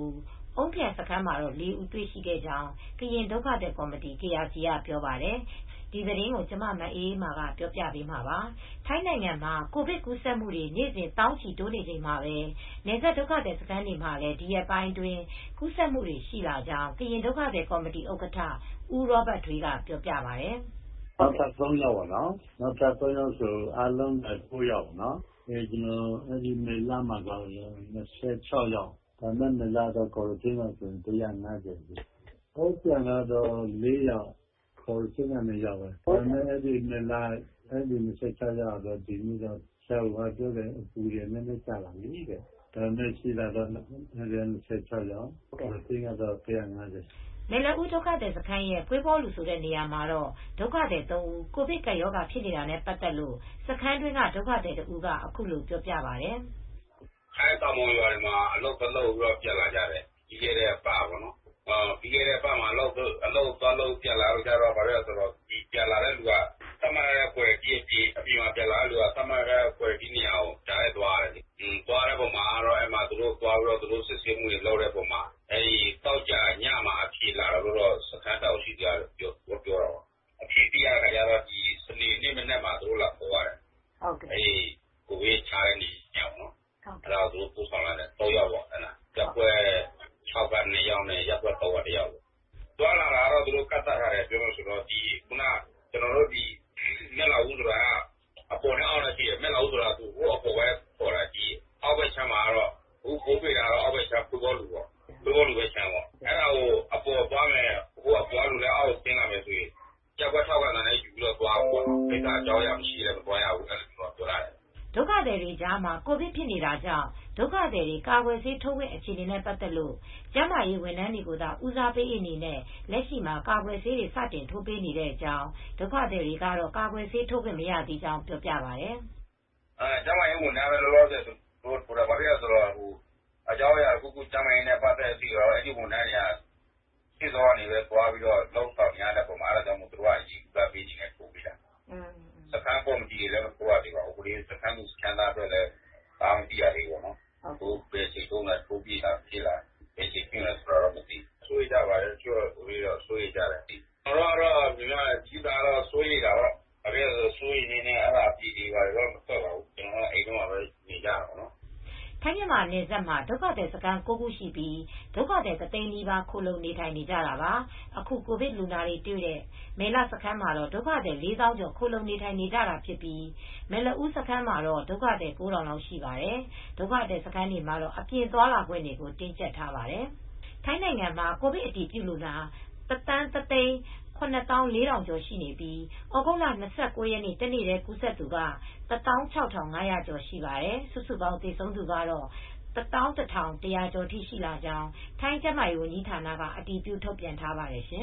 S6: အုန်းဖျန်စခန်းမှာတော့လေးဦးတွေ့ရှိခဲ့ကြောင်းကရင်ဒုက္ခသည်ကော်မတီ K R G ကပြောပါတယ်။ဒီသတင်းကိုကျမမအေးမာကပြောပြပေးမှာပါ။ထိုင်းနိုင်ငံမှာကိုဗစ်ကူးစက်မှုတွေနေ့စဉ်တောင်းချီတိုးနေချိန်မှာပဲနယ်စပ်ဒုက္ခသည်စခန်းတွေမှာလည်းဒီရက်ပိုင်းတွင်ကူးစက်မှုတွေရှိလာကြောင်းကရင်ဒုက္ခသည်ကော်မတီဥက္ကဋ္ဌဦးရောဘတ်ထွေးကပြောပြပါတယ်
S4: ။နောက်ထပ်သုံးယောက်ပါနော်။နောက်ထပ်သုံးယောက်ဆိုအားလုံးကိုးယောက်နော်။အဲဒီအဲဒီမေလမှာက၂၆ယောက်။ဒါနဲ့မေလတော့ quarantine မှာဆိုရင်တစ်ရာငါးဆယ်။ဟုတ်ပြန်တော့လေးယောက် quarantine ကနေရောက်ပဲ။ဒါနဲ့အဲဒီမေလအဲဒီ၂၆ယောက်တော့ဒီနေ့တော့ဆရာကပြောတယ်အပူရနဲ့နဲ့ကြာလာပြီတဲ့။ဒါနဲ့ရှိလာတော့အဲဒီ၂၆ယောက် quarantine ကတော့တစ်ရာငါးဆယ်
S6: ။မယ်လဦးဒုက္ခသည်စခန်းရဲ့ဖွေးပေါ်လူဆိုတဲ့နေရာမှာတော့ဒုက္ခသည်သုံးဦးကိုဗစ်ကပ်ရောဂါဖြစ်နေတာနဲ့ပတ်သက်လို့စခန်းတွင်းကဒုက္ခသည်တဦးကအခုလိုပြောပြပါတယ်
S7: ။အဲတောင်ပေါ်ရွာတွေမှာအလုပ်တလုပ်ပြီးတော့ပြန်လာကြတယ်။ပြီးခဲ့တဲ့ပတ်ပေါ့နော်။အာပြီးခဲ့တဲ့ပတ်မှာအလုပ်အလုပ်သွားလို့ပြန်လာလို့ကြတော့ဗါရဆိုတော့ဒီပြန်လာတဲ့လူကသမရရဲ့ပွဲကြီးကြီးအပြင်မှာပြန်လာလူကသမရရဲ့ပွဲကြီးနေအောင်ကြားရသွားတယ်။อืมသွားတဲ့ပုံမှာတော့အဲမှာသူတို့သွားပြီးတော့သူတို့စစ်ဆေးမှုတွေလုပ်တဲ့ပုံမှာအဲဒီတောက်ကြညမှာအဖြေလာတော့တော့စခန်းတော်ရှိကြပြောပြောတော့အဖြေပြရကြတော့ဒီစနေနေ့မနေ့မှာသူတို့လာခေါ်ရတယ်
S6: ဟုတ်ကဲ့
S7: အဲဒီကိုဝေးချတဲ့နေညောင်းနော်အဲ့ဒါသူပို့ဆောင်လာတယ်တော့ရောက်ပါအဲ့ဒါရပ်ပွဲ၆ကနေရောက်နေရပ်ပွဲတော့တယောက်သွားလာတာတော့သူတို့ကတ်တာရတယ်ပြောလို့ဆိုတော့ဒီခုနကျွန်တော်တို့ဒီမျက်လာဦးဆိုတာအပေါ်နဲ့အောက်နဲ့ရှိတယ်မျက်လာဦးဆိုတာသူဟိုအပေါ်ပဲပေါ်တာဒီအောက်ဘက်ချမ်းမှာတော့ဟိုကိုပြေတာတော့အောက်ဘက်ချမ်းပူပေါ်လူပေါ့ပူပေါ်လူပဲချမ်းပေါ့အဲ့ဒါကိုအပေါ်သွားမယ်ဟိုအပေါ်လူလည်းအောက်ဆင်းလာမယ်ဆိုရင်ရပ်ပွဲထောက်ကလည်းယူပြီးတော့သွားပေါ့ပိတ်တာအကြောင်းရမရှိတယ်မသွားရဘူးအဲ့လိုပြောပြောရတယ်
S6: ဒုက္ခသည်တွေကြားမှာကိုဗစ်ဖြစ်နေတာကြောင့်ဒုက္ခသည်တွေကာကွယ်ဆေးထိုးခွင့်အခြေအနေနဲ့ပတ်သက်လို့ကျန်းမာရေးဝန်ထမ်းတွေကိုသာဦးစားပေးအနေနဲ့လက်ရှိမှာကာကွယ်ဆေးတွေစတင်ထိုးပေးနေတဲ့အကြောင်းဒုက္ခသည်တွေကတော့ကာကွယ်ဆေးထိုးခွင့်မရသေးကြောင်းပြောပြပါတယ်
S7: ။အဲကျန်းမာရေးဝန်ထမ်းပဲလောလောဆယ်တို့တို့ဒါပါရဆိုတော့ဟိုအကြောင်းအရာခုခုကျန်းမာရေးနဲ့ပတ်သက်ပြီးတော့အဲ့ဒီဝန်ထမ်းတွေကစိတ်တော်နေပဲသွားပြီးတော့လောက်ဆောင်ရတဲ့ပုံမှာအဲ့ဒါကြောင့်မို့တို့ကအရေးကြီးပေးနေတယ်ပို့ပြီးတာ။อืมစခန်းပေါ်မကြည့်လည်းကိုယ်ကဒီပါအခုလေးစခန်းကိုစကန်တာတော့လည်းတောင်းကြည့်ရတယ်ပေါ့နော်။ဟုတ်ကဲ့ပဲစိတ်တော့လည်းထိုးပြီးတာဖြစ်လာပဲစိတ်ပြင်းလာဆိုတော့မသိဆွေးကြပါလေကျွတ်ပြီးတော့ဆွေးကြတယ်။တော့တော့ဒီမှာကြီးတာတော့ဆွေးရတာတော့အဲ့ဒါဆွေးနေနေအဲ့ဒါပြည်ဒီပါတော့မတော့ပါဘူးကျွန်တော်အိမ်တော့ပဲနေကြတော့နော်
S6: ထိုင်းမြန်မာနယ်စပ်မှာဒုက္ခသည်စခန်း၉ခုရှိပြီးဒုက္ခသည်တသိန်းနီးပါးခိုလုံနေထိုင်နေကြတာပါအခုကိုဗစ်လူနာတွေတွေ့တဲ့မဲလစခန်းမှာတော့ဒုက္ခသည်လေးသောင်းကျော်ခိုလုံနေထိုင်နေကြတာဖြစ်ပြီးမဲလဦးစခန်းမှာတော့ဒုက္ခသည်ကိုးထောင်လောက်ရှိပါတယ်ဒုက္ခသည်စခန်းတွေမှာတော့အပြင်သွားလာခွင့်တွေကိုတင်းကျပ်ထားပါတယ်ထိုင်းနိုင်ငံမှာကိုဗစ်အတည်ပြုလူနာတသန်းတသိန်းခုနှစ်သောင်းလေးထောင်ကျော်ရှိနေပြီးဩဂုတ်လ၂၉ရက်နေ့တနေ့တည်းကူးစက်သူကတသောင်းခြောက်ထောင်ငါးရာကျော်ရှိပါတယ်စုစုပေါင်းသေဆုံးသူကတော့တသောင်းတစ်ထောင်တစ်ရာကျော်ထိရှိလာကြောင်းထိုင်းကျန်းမာရေးဝန်ကြီးဌာနကအတည်ပြုထုတ်ပြန်ထားပါတယ်ရှင်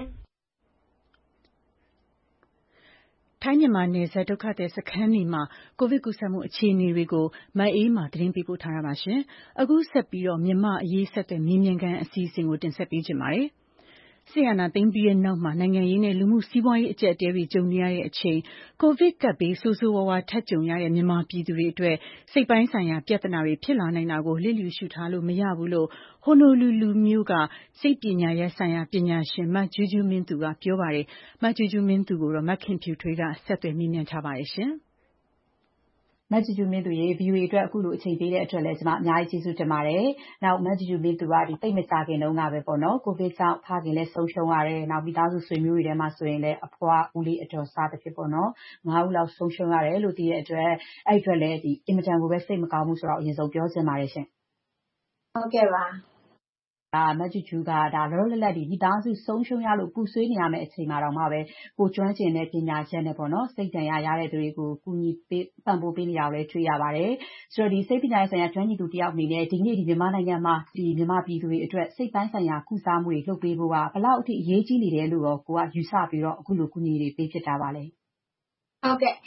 S2: ထိုင်းမြန်မာနယ်စပ်ဒုက္ခသည်စခန်းတွေမှာကိုဗစ်ကူးစက်မှုအခြေအနေတွေကိုမအေးမာသတင်းပေးပို့ထားတာပါရှင်အခုဆက်ပြီးတော့မြန်မာအရေးဆက်သွယ်မြင်းမြန်ကန်အစီအစဉ်ကိုတင်ဆက်ပေးကြပါမယ်ဆီယနာသိမ်းပြီးတဲ့နောက်မှာနိုင်ငံရေးနဲ့လူမှုစီးပွားရေးအကျပ်အတည်းတွေကြုံနေရတဲ့အချိန်ကိုဗစ်ကပ်ဘေးဆိုးဆိုးဝါးဝါထပ်ကြုံရတဲ့မြန်မာပြည်သူတွေအတွက်စိတ်ပိုင်းဆိုင်ရာပြဿနာတွေဖြစ်လာနိုင်တာကိုလျစ်လျူရှုထားလို့မရဘူးလို့ဟိုနိုလူလူမျိုးကစိတ်ပညာရေးဆိုင်ရာပညာရှင်မဂျူးဂျူးမင်းသူကပြောပါတယ်မဂျူးဂျူးမင်းသူကိုတော့မခင်ဖြူထွေးကဆက်သွယ်မြင်းမြန်းထားပါတယ်ရှင်
S8: မတ်ဂျူဂျူမင်းသူရေ ဗီအိုအေ အတွက်အခုလိုအချိန်ပေးတဲ့အတွက်လည်းကျွန်မအများကြီးကျေးဇူးတင်ပါတယ်။နောက်မတ်ဂျူဂျူမင်းသူကဒီတိတ်မကြခင်တုန်းကပဲပေါ့နော်ကိုဗစ်ကြောင့်ဖခင်လည်းဆုံးရှုံးရတယ်။နောက်မိသားစုဆွေမျိုးတွေထဲမှာဆိုရင်လည်းအဖွားဦးလေးအတော်စားတစ်ဖြစ်ပေါ့နော်။ငါးဦးလောက်ဆုံးရှုံးရတယ်လို့သိရတဲ့အတွက်အဲ့အတွက်လည်းဒီအင်မတန်ကိုပဲစိတ်မကောင်းဘူးဆိုတော့အရင်ဆုံးပြောချင်ပါတယ်ရှင်
S9: ။ဟုတ်ကဲ့ပါ။
S8: ဒါမဂျူဂျူကဒါလောလောလတ်လတ်ဒီမိသားစုဆုံးရှုံးရလို့ပူဆွေးနေရမယ့်အချိန်မှာတော့မှပဲကိုကျွမ်းကျင်တဲ့ပညာချက်နဲ့ပေါ့နော်စိတ်ကြံရရတဲ့သူတွေကိုကူညီပေးပံ့ပိုးပေးနေတာကိုလည်းတွေ့ရပါတယ်ဆိုတော့ဒီစိတ်ပညာရေးဆိုင်ရာကျွမ်းကျင်သူတယောက်အနေနဲ့ဒီနေ့ဒီမြန်မာနိုင်ငံမှာဒီမြန်မာပြည်သူတွေအတွက်စိတ်ပိုင်းဆိုင်ရာကုစားမှုတွေလုပ်ပေးဖို့ကဘယ်လောက်အထိအရေးကြီးနေတယ်လို့တော့ကိုကယူဆပြီးတော့အခုလိုကူညီတွေပေးဖြစ်တာပါလဲ
S9: ဟုတ်ကဲ့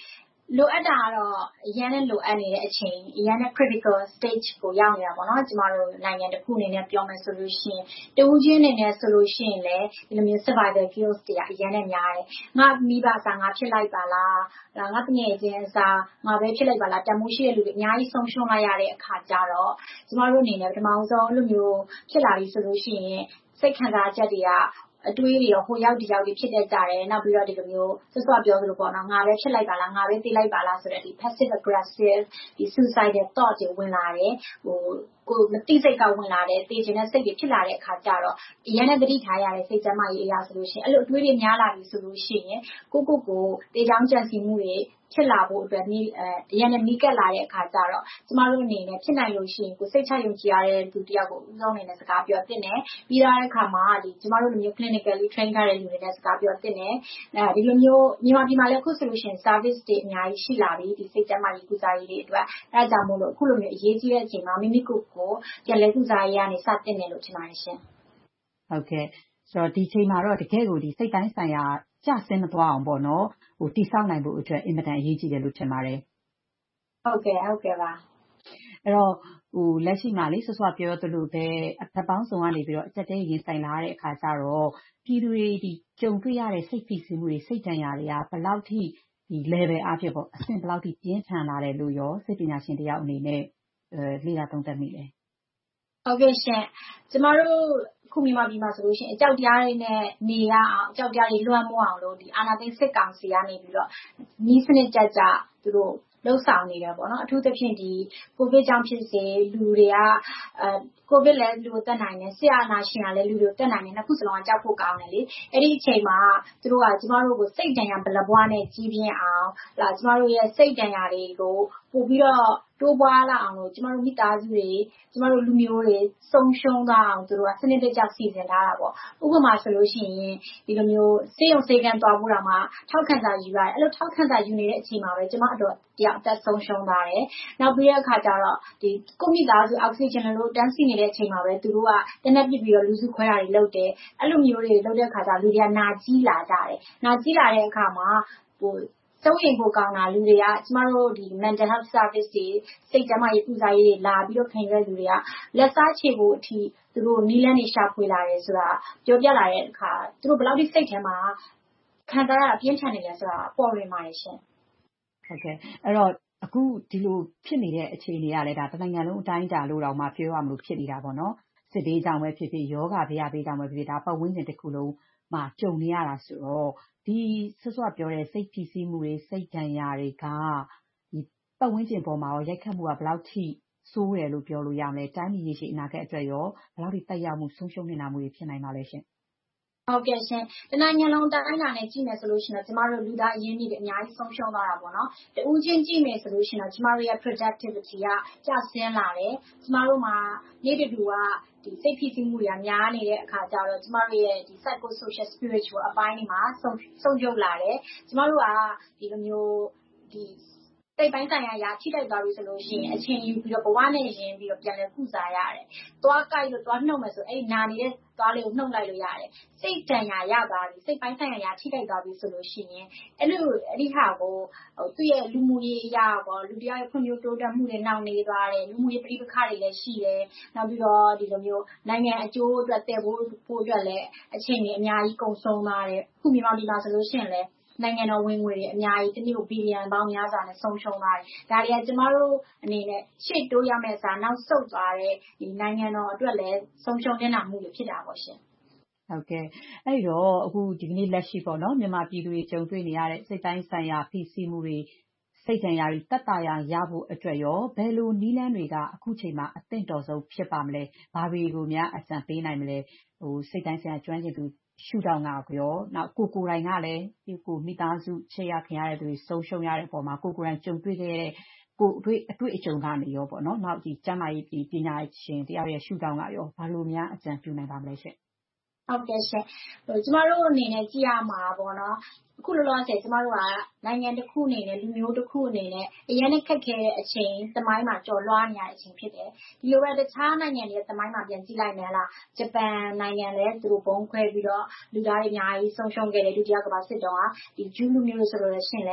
S9: လိုအပ်တာကတော့အရန်နဲ့လိုအပ်နေတဲ့အချိန်အရန်နဲ့ critical stage ကိုရောက်နေတာပေါ့နော်ကျမတို့နိုင်ငံတစ်ခုအနေနဲ့ပြောမယ်ဆိုလို့ရှိရင်တဦးချင်းအနေနဲ့ဆိုလို့ရှိရင်လည်းဒီလိုမျိုး survival skills တွေကအရန်နဲ့များတယ်ငါမိဘအစားငါဖြစ်လိုက်ပါလားငါတငယ်ချင်းအစားငါပဲဖြစ်လိုက်ပါလားတမိုးရှိတဲ့လူတွေအများကြီးဆုံးရှုံးလိုက်ရတဲ့အခါကျတော့ကျမတို့အနေနဲ့ပထမဆုံးအဲ့လိုမျိုးဖြစ်လာပြီဆိုလို့ရှိရင်စိတ်ခံစားချက်တွေကအတွေးတွေရောဟိုရောက်ဒီရောက်တွေဖြစ်တတ်ကြတယ်နောက်ပြီးတော့ဒီလိုမျိုးဆွဆွပြောသလိုပေါ့နော်ငါပဲဖြစ်လိုက်ပါလားငါပဲသိလိုက်ပါလားဆိုတဲ့ဒီ passive aggressive ဒီ suicidal thought တွေဝင်လာတယ်ဟိုကိုမသိစိတ်ကဝင်လာတယ်သိချင်တဲ့စိတ်တွေဖြစ်လာတဲ့အခါကျတော့အရင်နဲ့တတိထားရတဲ့စိတ်ကျမ်းမာရေးအရာဆိုလို့ရှိရင်အဲ့လိုအတွေးတွေများလာပြီဆိုလို့ရှိရင်ကိုကိုကိုတေချောင်းကြံစီမှုတွေဖြစ်လာဖို့အတွက်ဒီအရင်နဲ့နီးကပ်လာတဲ့အခါကျတော့ကျမတို့အနေနဲ့ဖြစ်နိုင်လို့ရှိရင်ကိုစိတ်ချယုံကြည်ရတဲ့သူတယောက်ကိုဥဆုံးအနေနဲ့စကားပြောတင်တယ်ပြီးတော့တဲ့အခါမှာဒီကျမတို့လိုမျိုး clinically train ထားတဲ့လူတွေနဲ့စကားပြောတင်တယ်အဲဒီလိုမျိုးမြန်မာပြည်မှာလည်းအခုဆိုလို့ရှိရင် service တွေအများကြီးရှိလာပြီဒီစိတ်ကျန်းမာရေးကုစားရေးတွေအတွက်အဲဒါကြောင့်မို့လို့အခုလိုမျိုးအရေးကြီးတဲ့အချိန်မှာမိမိကိုယ်ကိုပြန်လည်ကုစားရေးကနေစတင်တယ်လို့ထင်ပါတယ်ရှင်
S8: ဟုတ်ကဲ့ဆိုတော့ဒီချိန်မှာတော့တကယ်ကိုဒီစိတ်တိုင်းဆိုင်ရာကျဆင်းမသွားအောင်ပေါ့နော်ဟိုတိဆောက်နိုင်ဖို့အတွက်အင်မတန်အရေးကြီးတယ်လို့ထင်ပါတယ်
S9: ဟုတ်ကဲ့ဟုတ်ကဲ့ပါ
S8: အဲ့တော့ဟိုလက်ရှိမှာလေဆွဆွပြောသလိုပဲအဖက်ပေါင်းစုံကနေပြီးတော့အချက်တဲရင်ဆိုင်လာတဲ့အခါကျတော့ပြည်သူတွေဒီကြုံတွေ့ရတဲ့စိတ်ဖိစီးမှုတွေစိတ်တန်ရာတွေကဘယ်လောက်ထိဒီ level အဖြစ်ပေါ့အဆင့်ဘယ်လောက်ထိပြင်းထန်လာတယ်လို့ရောစိတ်ပညာရှင်တယောက်အနေနဲ့အဲလေ့လာသုံးသပ်မိလဲ
S9: ဟုတ်ကဲ့ရှင်ကျမတို့ခုမြန်မာပြည်မှာဆိုလို့ရှိရင်အကြောက်တရားတွေနဲ့နေရအောင်အကြောက်တရားတွေလွှမ်းမိုးအောင်လို့ဒီအာဏာသိမ်းစစ်ကောင်စီကနေပြီးတော့နီးစနစ်ကြကြသူတို့လှုပ်ဆောင်နေတယ်ပေါ့နော်အထူးသဖြင့်ဒီကိုဗစ်ကြောင့်ဖြစ်စေလူတွေကအဲကိုဗစ်လည်းလူကိုတက်နိုင်တယ်ဆရာနာရှင်ကလည်းလူတွေကိုတက်နိုင်တယ်နှစ်ခုစလုံးကကြောက်ဖို့ကောင်းတယ်လေအဲ့ဒီအချိန်မှာသူတို့ကကျမတို့ကိုစိတ်တန်ရာဘလဘွားနဲ့ကြီးပြင်းအောင်လာကျမတို့ရဲ့စိတ်တန်ရာတွေကိုပို့ပြီးတော့တိုးပွားလာအောင်လို့ကျမတို့မိသားစုတွေကျမတို့လူမျိုးတွေဆုံးရှုံးသွားအောင်သူတို့ကစနစ်တကျစီစဉ်ထားတာပေါ့ဥပမာဆိုလို့ရှိရင်ဒီလိုမျိုးစေယုံစေကန်သွားဖို့တော့မှထောက်ခံစာယူရတယ်အဲ့လိုထောက်ခံစာယူနေတဲ့အချိန်မှာပဲကျမတို့တရားအသက်ဆုံးရှုံးသွားတယ်နောက်ပြီးတဲ့အခါကျတော့ဒီကိုမိသားစုအောက်ဆီဂျင်လို့တန်းစီနေတဲ့အချိန်မှာပဲသူတို့ကတနက်ပြစ်ပြီးတော့လူစုခွဲတာတွေလုပ်တယ်အဲ့လိုမျိုးတွေလုပ်တဲ့အခါကျလူတွေကနာကြီးလာကြတယ်နာကြီးလာတဲ့အခါမှာဟိုစိုးရိမ်ဖို့ကောင်းတာလူတွေကကျမတို့ဒီ mental health service တွေစိတ်ကျန်းမာရေးကုစားရေးတွေလာပြီးတော့ခံရတဲ့လူတွေကလက်စားချေဖို့အထိသူတို့နီးလန်းနေရှာဖွေလာတယ်ဆိုတာပြောပြလာတဲ့အခါသူတို့ဘယ်လောက်ထိစိတ်ထဲမှာခံစားရတာပြင်းထန်နေလဲဆိုတာပေါ်လွင်ပါတယ်ရှင်
S8: ဟုတ်ကဲ့အဲ့တော့အခုဒီလိုဖြစ်နေတဲ့အခြေအနေကလည်းဒါတနိုင်ငံလုံးအတိုင်းအတာလို့တော့မှပြောရမလို့ဖြစ်နေတာပေါ့နော်စစ်ဘေးကြောင့်ပဲဖြစ်ဖြစ်ယောဂဗျာဘေးကြောင့်ပဲဖြစ်ဖြစ်ဒါပတ်ဝန်းကျင်တစ်ခုလုံးမှာကြုံနေရတာဆိုတော့ဒီဆွဆွပြောတဲ့စိတ်ဖိစီးမှုတွေစိတ်ဒဏ်ရာတွေကဒီပတ်ဝန်းကျင်ပေါ်မှာရောရိုက်ခတ်မှုကဘယ်လောက်ထိဆိုးတယ်လို့ပြောလို့ရမလဲတိုင်းပြည်ရှိအနာဂတ်အတွက်ရောဘယ်လောက်ထိတက်ရောက်မှုဆုံးရှုံးနေတာမျိုးတွေဖြစ်နိုင်ပါလဲရှင်
S9: ဟုတ်ကဲ့ရှင်တနိုင်ငံလုံးတိုင်းအတာနဲ့ကြည့်မယ်ဆိုလို့ရှိရင်ကျမတို့လူသားအရင်းအမြစ်တွေအများကြီးဆုံးရှုံးသွားတာပေါ့နော်တဦးချင်းကြည့်မယ်ဆိုလို့ရှိရင်ကျမတို့ရဲ့ productivity ကကျဆင်းလာတယ်ကျမတို့မှာနေ့တူတူကဒီစိတ်ဖိစီးမှုတွေများနေတဲ့အခါကျတော့ကျမတို့ရဲ့ဒီ psycho social spiritual အပိုင်းတွေမှာဆုံးဆုံးယုတ်လာတယ်ကျမတို့ကဒီလိုမျိုးဒီစိတ်ပိုင်းဆိုင်ရာရာထိတိုက်သွားပြီဆိုလို့ရှိရင်အချင်းယူပြီးတော့ဘဝနဲ့ရင်းပြီးတော့ပြန်လဲကုစားရတယ်။သွားကြိုက်လို့သွားနှုတ်မယ်ဆိုအဲ့နာနေတဲ့သွားလေးကိုနှုတ်လိုက်လို့ရတယ်။စိတ်တန်ရာရသွားပြီစိတ်ပိုင်းဆိုင်ရာရာထိတိုက်သွားပြီဆိုလို့ရှိရင်အဲ့လိုအဲ့ဒီဟာကိုဟိုသူ့ရဲ့လူမှုရေးအရာပေါ့လူတရားရဲ့ဖွံ့ဖြိုးတိုးတက်မှုတွေနှောင့်နှေးသွားတယ်လူမှုရေးပြိပခါတွေလည်းရှိတယ်။နောက်ပြီးတော့ဒီလိုမျိုးနိုင်ငံအကျိုးအတွက်တည်ဖို့ဖို့အတွက်လည်းအချိန်ကြီးအများကြီးကုန်ဆုံးသွားတယ်။ခုမြန်မာပြည်မှာဆိုလို့ရှိရင်လည်းနိုင်ငံတော်ဝင်ငွေတွေအများကြီးတနည်းကိုဘီလီယံပေါင်းများစွာနဲ့ဆုံးရှုံးသွားတယ်။ဒါတွေကကျမတို့အနေနဲ့ရှေ့တိုးရမယ့်အစားနောက်ဆုတ်သွားတဲ့ဒီနိုင်ငံတော်အတွက်လည်းဆုံးရှုံးနေတာမှုတွေဖြစ်တာပေါ့ရှင်
S8: ။ဟုတ်ကဲ့အဲ့တော့အခုဒီကနေ့လက်ရှိပေါ့နော်မြန်မာပြည်သူတွေကြုံတွေ့နေရတဲ့စိတ်တိုင်းဆိုင်ရာဖိစီးမှုတွေစိတ်ဒဏ်ရာတွေတက်တာရရဖို့အတွက်ရောဘယ်လိုနီးလန်းတွေကအခုချိန်မှာအသင့်တော်ဆုံးဖြစ်ပါမလဲ။ဘာတွေကိုများအကြံပေးနိုင်မလဲဟိုစိတ်တိုင်းဆိုင်ရာကျွမ်းကျင်သူရှုထောင့်ကရောနောက်ကိုကိုယ်တိုင်ကလည်းဒီကိုမိသားစုချစ်ရခင်ရတဲ့သူတွေဆုံးရှုံးရတဲ့အပေါ်မှာကိုကိုယ်တိုင်ကြုံတွေ့ခဲ့တဲ့ကိုအတွေ့အတွေ့အကြုံကနေရောပေါ့နော်နောက်ဒီကျန်းမာရေးပညာရှင်တယောက်ရဲ့ရှုထောင့်ကရောဘာလို့များအကြံပြုနိုင်ပါမလဲရှင်
S9: ဟုတ်ကဲ့ရှင်ဟိုကျမတို့အနေနဲ့ကြည့်ရမှာပေါ့နော်အခုလောလောဆယ်ကျမတို့ကနိုင်ငံတစ်ခုအနေနဲ့လူမျိုးတစ်ခုအနေနဲ့အရင်နဲ့ခက်ခဲတဲ့အချိန်သမိုင်းမှာကြော်လွှားနေရတဲ့အချိန်ဖြစ်တယ်ဒီလိုပဲတခြားနိုင်ငံတွေသမိုင်းမှာပြန်ကြည့်လိုက်မယ်လားဂျပန်နိုင်ငံလည်းသူတို့ဘုံခွဲပြီးတော့လူသားတွေအများကြီးဆုံးရှုံးခဲ့တယ်ဒုတိယကမ္ဘာစစ်တုန်းကဒီဂျူးလူမျိုးဆိုလို့ရှိရင်လည်း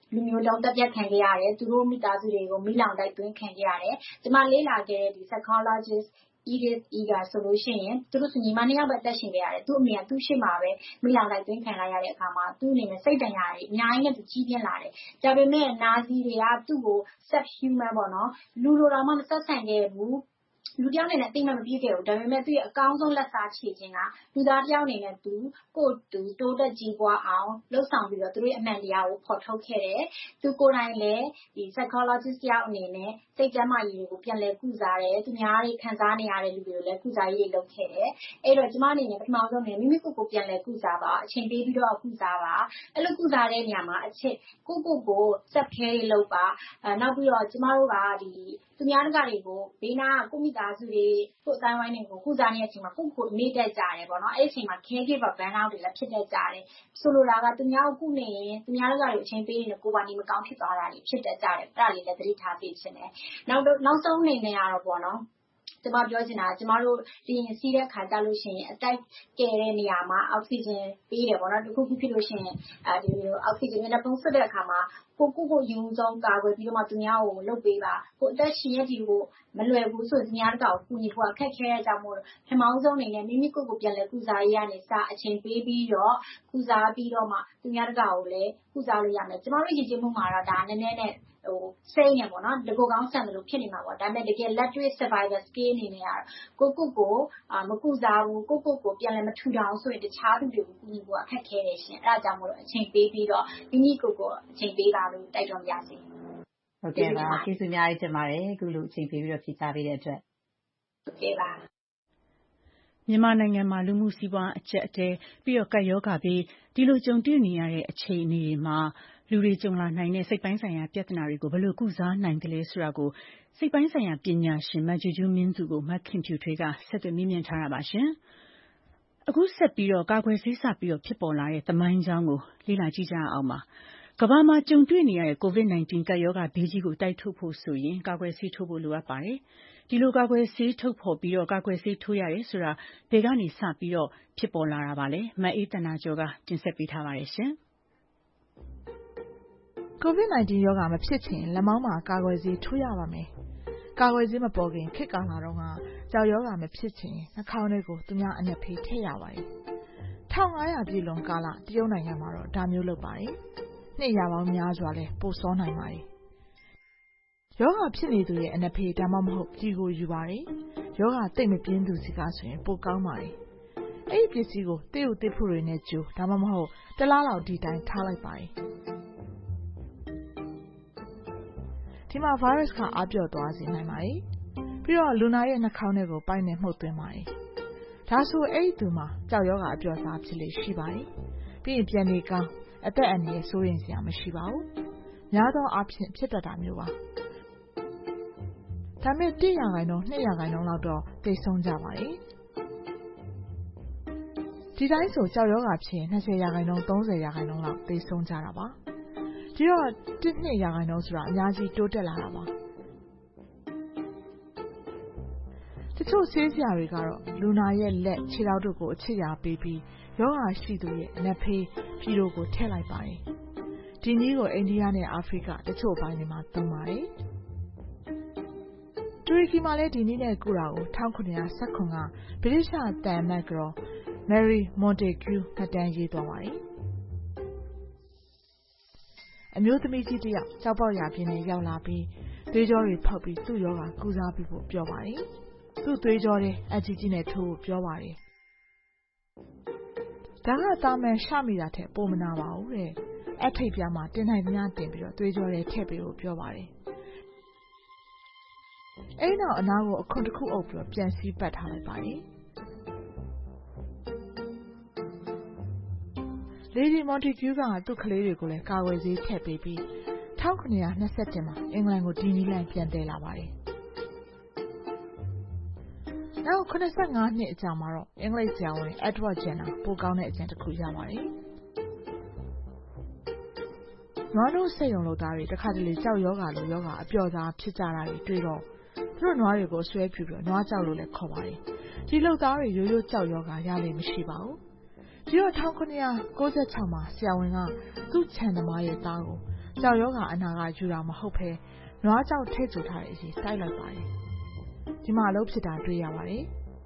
S9: လူမျိုးတုံးသတ်ဖြတ်ခံခဲ့ရတယ်သူတို့မိသားစုတွေကိုမိလောင်တိုက်သွင်းခံခဲ့ရတယ်ကျမလေ့လာခဲ့တဲ့ဒီ psychologist Edith Eger ဆိုလို့ရှိရင်သူတို့ညီမနှစ်ယောက်ပဲတက်ရှင်ခဲ့ရတယ်သူ့အမေကသူ့ရှိမှာပဲမိလောင်တိုက်သွင်းခံလိုက်ရတဲ့အခါမှာသူ့အနေနဲ့စိတ်တန်ရာတွေအများကြီးနဲ့သူကြီးပြင်းလာတယ်ဒါပေမဲ့နာဇီတွေကသူ့ကို subhuman ပေါ့နော်လူလိုတောင်မှမဆက်ဆံခဲ့ဘူးလူတယောက်အနေနဲ့အသိမှမပြည့်ခဲ့ဘူးဒါပေမဲ့သူ့ရဲ့အကောင်းဆုံးလက်စားချေခြင်းကလူသားတယောက်အနေနဲ့သူကိုယ်သူတိုးတက်ကြီးပွားအောင်လှုပ်ဆောင်ပြီးတော့သူတို့ရဲ့အမှန်တရားကိုဖော်ထုတ်ခဲ့တယ်သူကိုယ်တိုင်လည်းဒီ psychologist တယောက်အနေနဲ့စိတ်ကျန်းမာရေးကိုပြန်လည်ကုစားတယ်သူများတွေခံစားနေရတဲ့လူတွေကိုလည်းကုစားရေးလုပ်ခဲ့တယ်အဲ့တော့ကျမအနေနဲ့ပထမဆုံးနေမိမိကိုယ်ကိုပြန်လည်ကုစားပါအချိန်ပေးပြီးတော့ကုစားပါအဲ့လိုကုစားတဲ့နေရာမှာအချက်ကိုကိုကို self care တွေလုပ်ပါအဲနောက်ပြီးတော့ကျမတို့ကဒီသူများတကာတွေကိုဘေးနားကိုမိသားစုတွေကိုအတိုင်းဝိုင်းတွေကိုကုစားနေတဲ့အချိန်မှာကိုကိုမေ့တတ်ကြတယ်ပေါ့နော်အဲ့ဒီအချိန်မှာ caregiver burnout တွေလည်းဖြစ်တတ်ကြတယ်ဆိုလိုတာကသူများကိုကုနေရင်သူများတကာတွေကိုအချိန်ပေးရင်ကိုယ်ပါနေမကောင်းဖြစ်သွားတာတွေဖြစ်တတ်ကြတယ်အဲ့ဒါလေးလည်းသတိထားသိချင်တယ်နောက်နောက်ဆုံးအနေနဲ့ကတော့ပေါ့နော်ကျမပြောချင်တာကျမတို့ဒီရင်စီးတဲ့ခါကြလို့ရှိရင်အတိုက်ကဲတဲ့နေရာမှာအောက်ဆီဂျင်ပေးတယ်ပေါ့နော်တခုခုဖြစ်လို့ရှိရင်အဲဒီလိုအောက်ဆီဂျင်နဲ့ပုံစတဲ့အခါမှာကိုကိုကိုယူဆုံးကာကွယ်ပြီးတော့မှသူများကိုလုပ်ပေးပါကိုအသက်ရှင်ရည်ကိုမလွယ်ဘူးဆိုသူများတကောက်ကူညီဖို့အခက်ခဲတဲ့ကြောင့်မို့လို့ပထမဆုံးအနေနဲ့မိမိကိုယ်ကိုပြန်လဲကုစားရေးကနေစအချိန်ပေးပြီးတော့ကုစားပြီးတော့မှသူများတကောက်ကိုလည်းကုစားလို့ရမယ်ကျမတို့ရည်ကြည်မှုမှာတော့ဒါနည်းနည်းနဲ့ဟိုစိတ်နေပေါ့နော်တကူကောင်းဆန်တယ်လို့ဖြစ်နေမှာပေါ့ဒါပေမဲ့တကယ်လက်တွေ့ survival skill အနေနဲ့ကတော့ကိုကိုကိုမကုစားဘူးကိုကိုကိုပြန်လဲမထူထောင်ဆိုရင်တခြားသူတွေကိုကူညီဖို့အခက်ခဲတယ်ရှင်အဲ့ဒါကြောင့်မို့လို့အချိန်ပေးပြီးတော့မိမိကိုယ်ကိုအချိန်ပေးပါလို့တိုက်တွန်းပါရစေ
S8: ဟုတ်ကဲ့ပါကျေးဇူးများကြီးတင်ပါတယ်အခုလိုအချိန်ပေးပြီးတော့ဖြေကြားပေးတဲ့အတွက်
S9: ဟုတ်ကဲ့ပါ
S2: မြန်မာနိုင်ငံမှာလူမှုစီးပွားအကျပ်အတည်းပြီးတော့ကပ်ရောဂါဘေးဒီလိုကြုံတွေ့နေရတဲ့အခြေအနေတွေမှာလူတွေကြုံလာနိုင်တဲ့စိတ်ပိုင်းဆိုင်ရာပြဿနာတွေကိုဘယ်လိုကုစားနိုင်သလဲဆိုတာကိုစိတ်ပိုင်းဆိုင်ရာပညာရှင်မဂျူဂျူးမင်းသူကိုမခင်ဖြူထွေးကဆက်သွယ်မေးမြန်းထားတာပါရှင်။အခုဆက်ပြီးတော့ကာကွယ်ဆေးစပြီးတော့ဖြစ်ပေါ်လာတဲ့သမိုင်းကြောင်းကိုလေ့လာကြည့်ကြအောင်ပါ။ကမ္ဘာမှာကြုံတွေ့နေရတဲ့ ကိုဗစ် ၁၉ ကပ်ရောဂါဘေးကြီးကိုတိုက်ထုတ်ဖို့ဆိုရင်ကာကွယ်ဆေးထိုးဖို့လိုအပ်ပါတယ်။ဒီလိုကာကွယ်ဆေးထုတ်ဖော်ပြီးတော့ကာကွယ်ဆေးထိုးရတယ်ဆိုတာဘယ်ကနေစပြီးတော့ဖြစ်ပေါ်လာတာပါလဲ။မအေးတနာကျော်ကတင်ဆက်ပေးထားပါတယ်ရှင်။
S3: ကိုဗစ် ၁၉ ရောဂါမဖြစ်ချင်လက်မောင်းမှာကာကွယ်ဆေးထိုးရပါမယ်။ကာကွယ်ဆေးမပေါ်ခင်ခေတ်ကာလတုန်းကကြောက်ရောဂါမဖြစ်ချင်နှာခေါင်းထဲကိုသူများအနက်ဖေးထည့်ရပါတယ်။၁၅၀၀ ပြည့်လွန်ကာလတရုတ်နိုင်ငံမှာတော့ဒါမျိုးလုပ်ပါတယ်။နှစ်ရာပေါင်းများစွာလဲပိုစောနိုင်ပါတယ်။ရောဂါဖြစ်နေသူရဲ့အနက်ဖေးဒါမှမဟုတ်ပြည်ကိုယူပါတယ်။ရောဂါသိပ်မပြင်းသူစီကဆိုရင်ပိုကောင်းပါတယ်။အဲ့ဒီပစ္စည်းကိုတေးဥတေးဖို့တွေနဲ့ကျိုးဒါမှမဟုတ်တလားလောက်ဒီတိုင်းထားလိုက်ပါတယ်။ဒီမှာ virus ကအားပြော့သွားစေနိုင်ပါတယ်။ပြီးတော့လူနာရဲ့နှာခေါင်းထဲကိုပိုက်နဲ့မှုတ်သွင်းပါတယ်။ဒါဆိုအဲ့ဒီသူမှာကြောက်ရောဂါအပြော့စားဖြစ်လေရှိပါတယ်။ပြီးရင်ပြန်နေကောင်းအသက်အန္တရာယ်စိုးရိမ်စရာမရှိပါဘူး။များသောအားဖြင့်ဖြစ်တတ်တာမျိုးပါ။ဒါမဲ့တစ်ရာခိုင်နှုန်းနှစ်ရာခိုင်နှုန်းလောက်တော့သိဆုံးကြပါတယ်။ဒီတိုင်းဆိုကြောက်ရောဂါဖြစ်ရင်၂၀ရာခိုင်နှုန်းသုံးဆယ်ရာခိုင်နှုန်းလောက်သိဆုံးကြတာပါ။ဒီတော့တစ်နှစ်ရာခိုင်နှုန်းဆိုတာအများကြီးတိုးတက်လာတာပါတချို့ဆေးဆရာတွေကတော့လူနာရဲ့လက်ခြေထောက်တို့ကိုအခြေရာပေးပြီးရောဂါရှိသူရဲ့အနက်ဖေးပြည်တို့ကိုထည့်လိုက်ပါတယ်ဒီနည်းကိုအိန္ဒိယနဲ့အာဖရိကတချို့ဘိုင်းတွေမှာသုံးပါတယ်တူရကီမှာလည်းဒီနည်းနဲ့ကုတာကို၁၉၁၇ကဗြိတိရှတန်မတ်ကတော်မယ်ရီမွန်တေကျူးမှတ်တမ်းရေးသွားပါတယ်အမျိုးသမီးကြီးတစ်ယောက်ကြောက်ပေါက်ရာပြင်းနဲ့ရောက်လာပြီးသွေးကြောတွေဖောက်ပြီးသူ့ရောဂါကုစားပြီးဖို့ပြောပါတယ်။သူ့သွေးကြောတွေအကြီးကြီးနဲ့ထိုးဖို့ပြောပါတယ်။ဒါကတာမန်ရှမိတာထက်ပိုမနာပါဘူးတဲ့အထိပ်ပြားမှာတင်နိုင်မြတင်ပြီးတော့သွေးကြောတွေထည့်ပေးဖို့ပြောပါတယ်။အဲ့နောက်အနာကိုအခွန်တစ်ခုအုပ်ပြီးတော့ပြန်စီးပတ်ထားလိုက်ပါတယ်။လေဒီမွန်တီကျူးကသူ့ကလေးတွေကိုလည်းကာကွယ်ဆေးထည့်ပေးပြီး၁၉၂၁မှာအင်္ဂလန်ကိုဒီနီလန်ပြန်တည်လာပါတယ်။နောက်၇၅နှစ်အကြာမှာတော့အင်္ဂလိပ်ဆရာဝန် Edward Jenner ပိုကောင်းတဲ့အကြံတစ်ခုရပါတယ်။နွားနို့စက်ရုံလုပ်သားတွေတခါတလေကြောက်ရောဂါလိုရောဂါအပျော့စားဖြစ်ကြတာတွေတွေ့တော့သူတို့နွားတွေကိုဆွဲပြူပြီးနွားကြောက်လို့လည်းခေါ်ပါတယ်။ဒီလုပ်သားတွေရိုးရိုးကြောက်ရောဂါရလိမ့်မရှိပါဘူး။ဒီတော့၁၉၉၆မှာဆရာဝန်ကသူ့ခြံသမားရဲ့သားကိုကြောက်ရောဂါအနာကယူတာမဟုတ်ဘဲနွားကြောက်ထည့်ကျထားတဲ့အရေးတိုက်လိုက်ပါတယ်ဒီမှာအလုပ်ဖြစ်တာတွေ့ရပါတယ်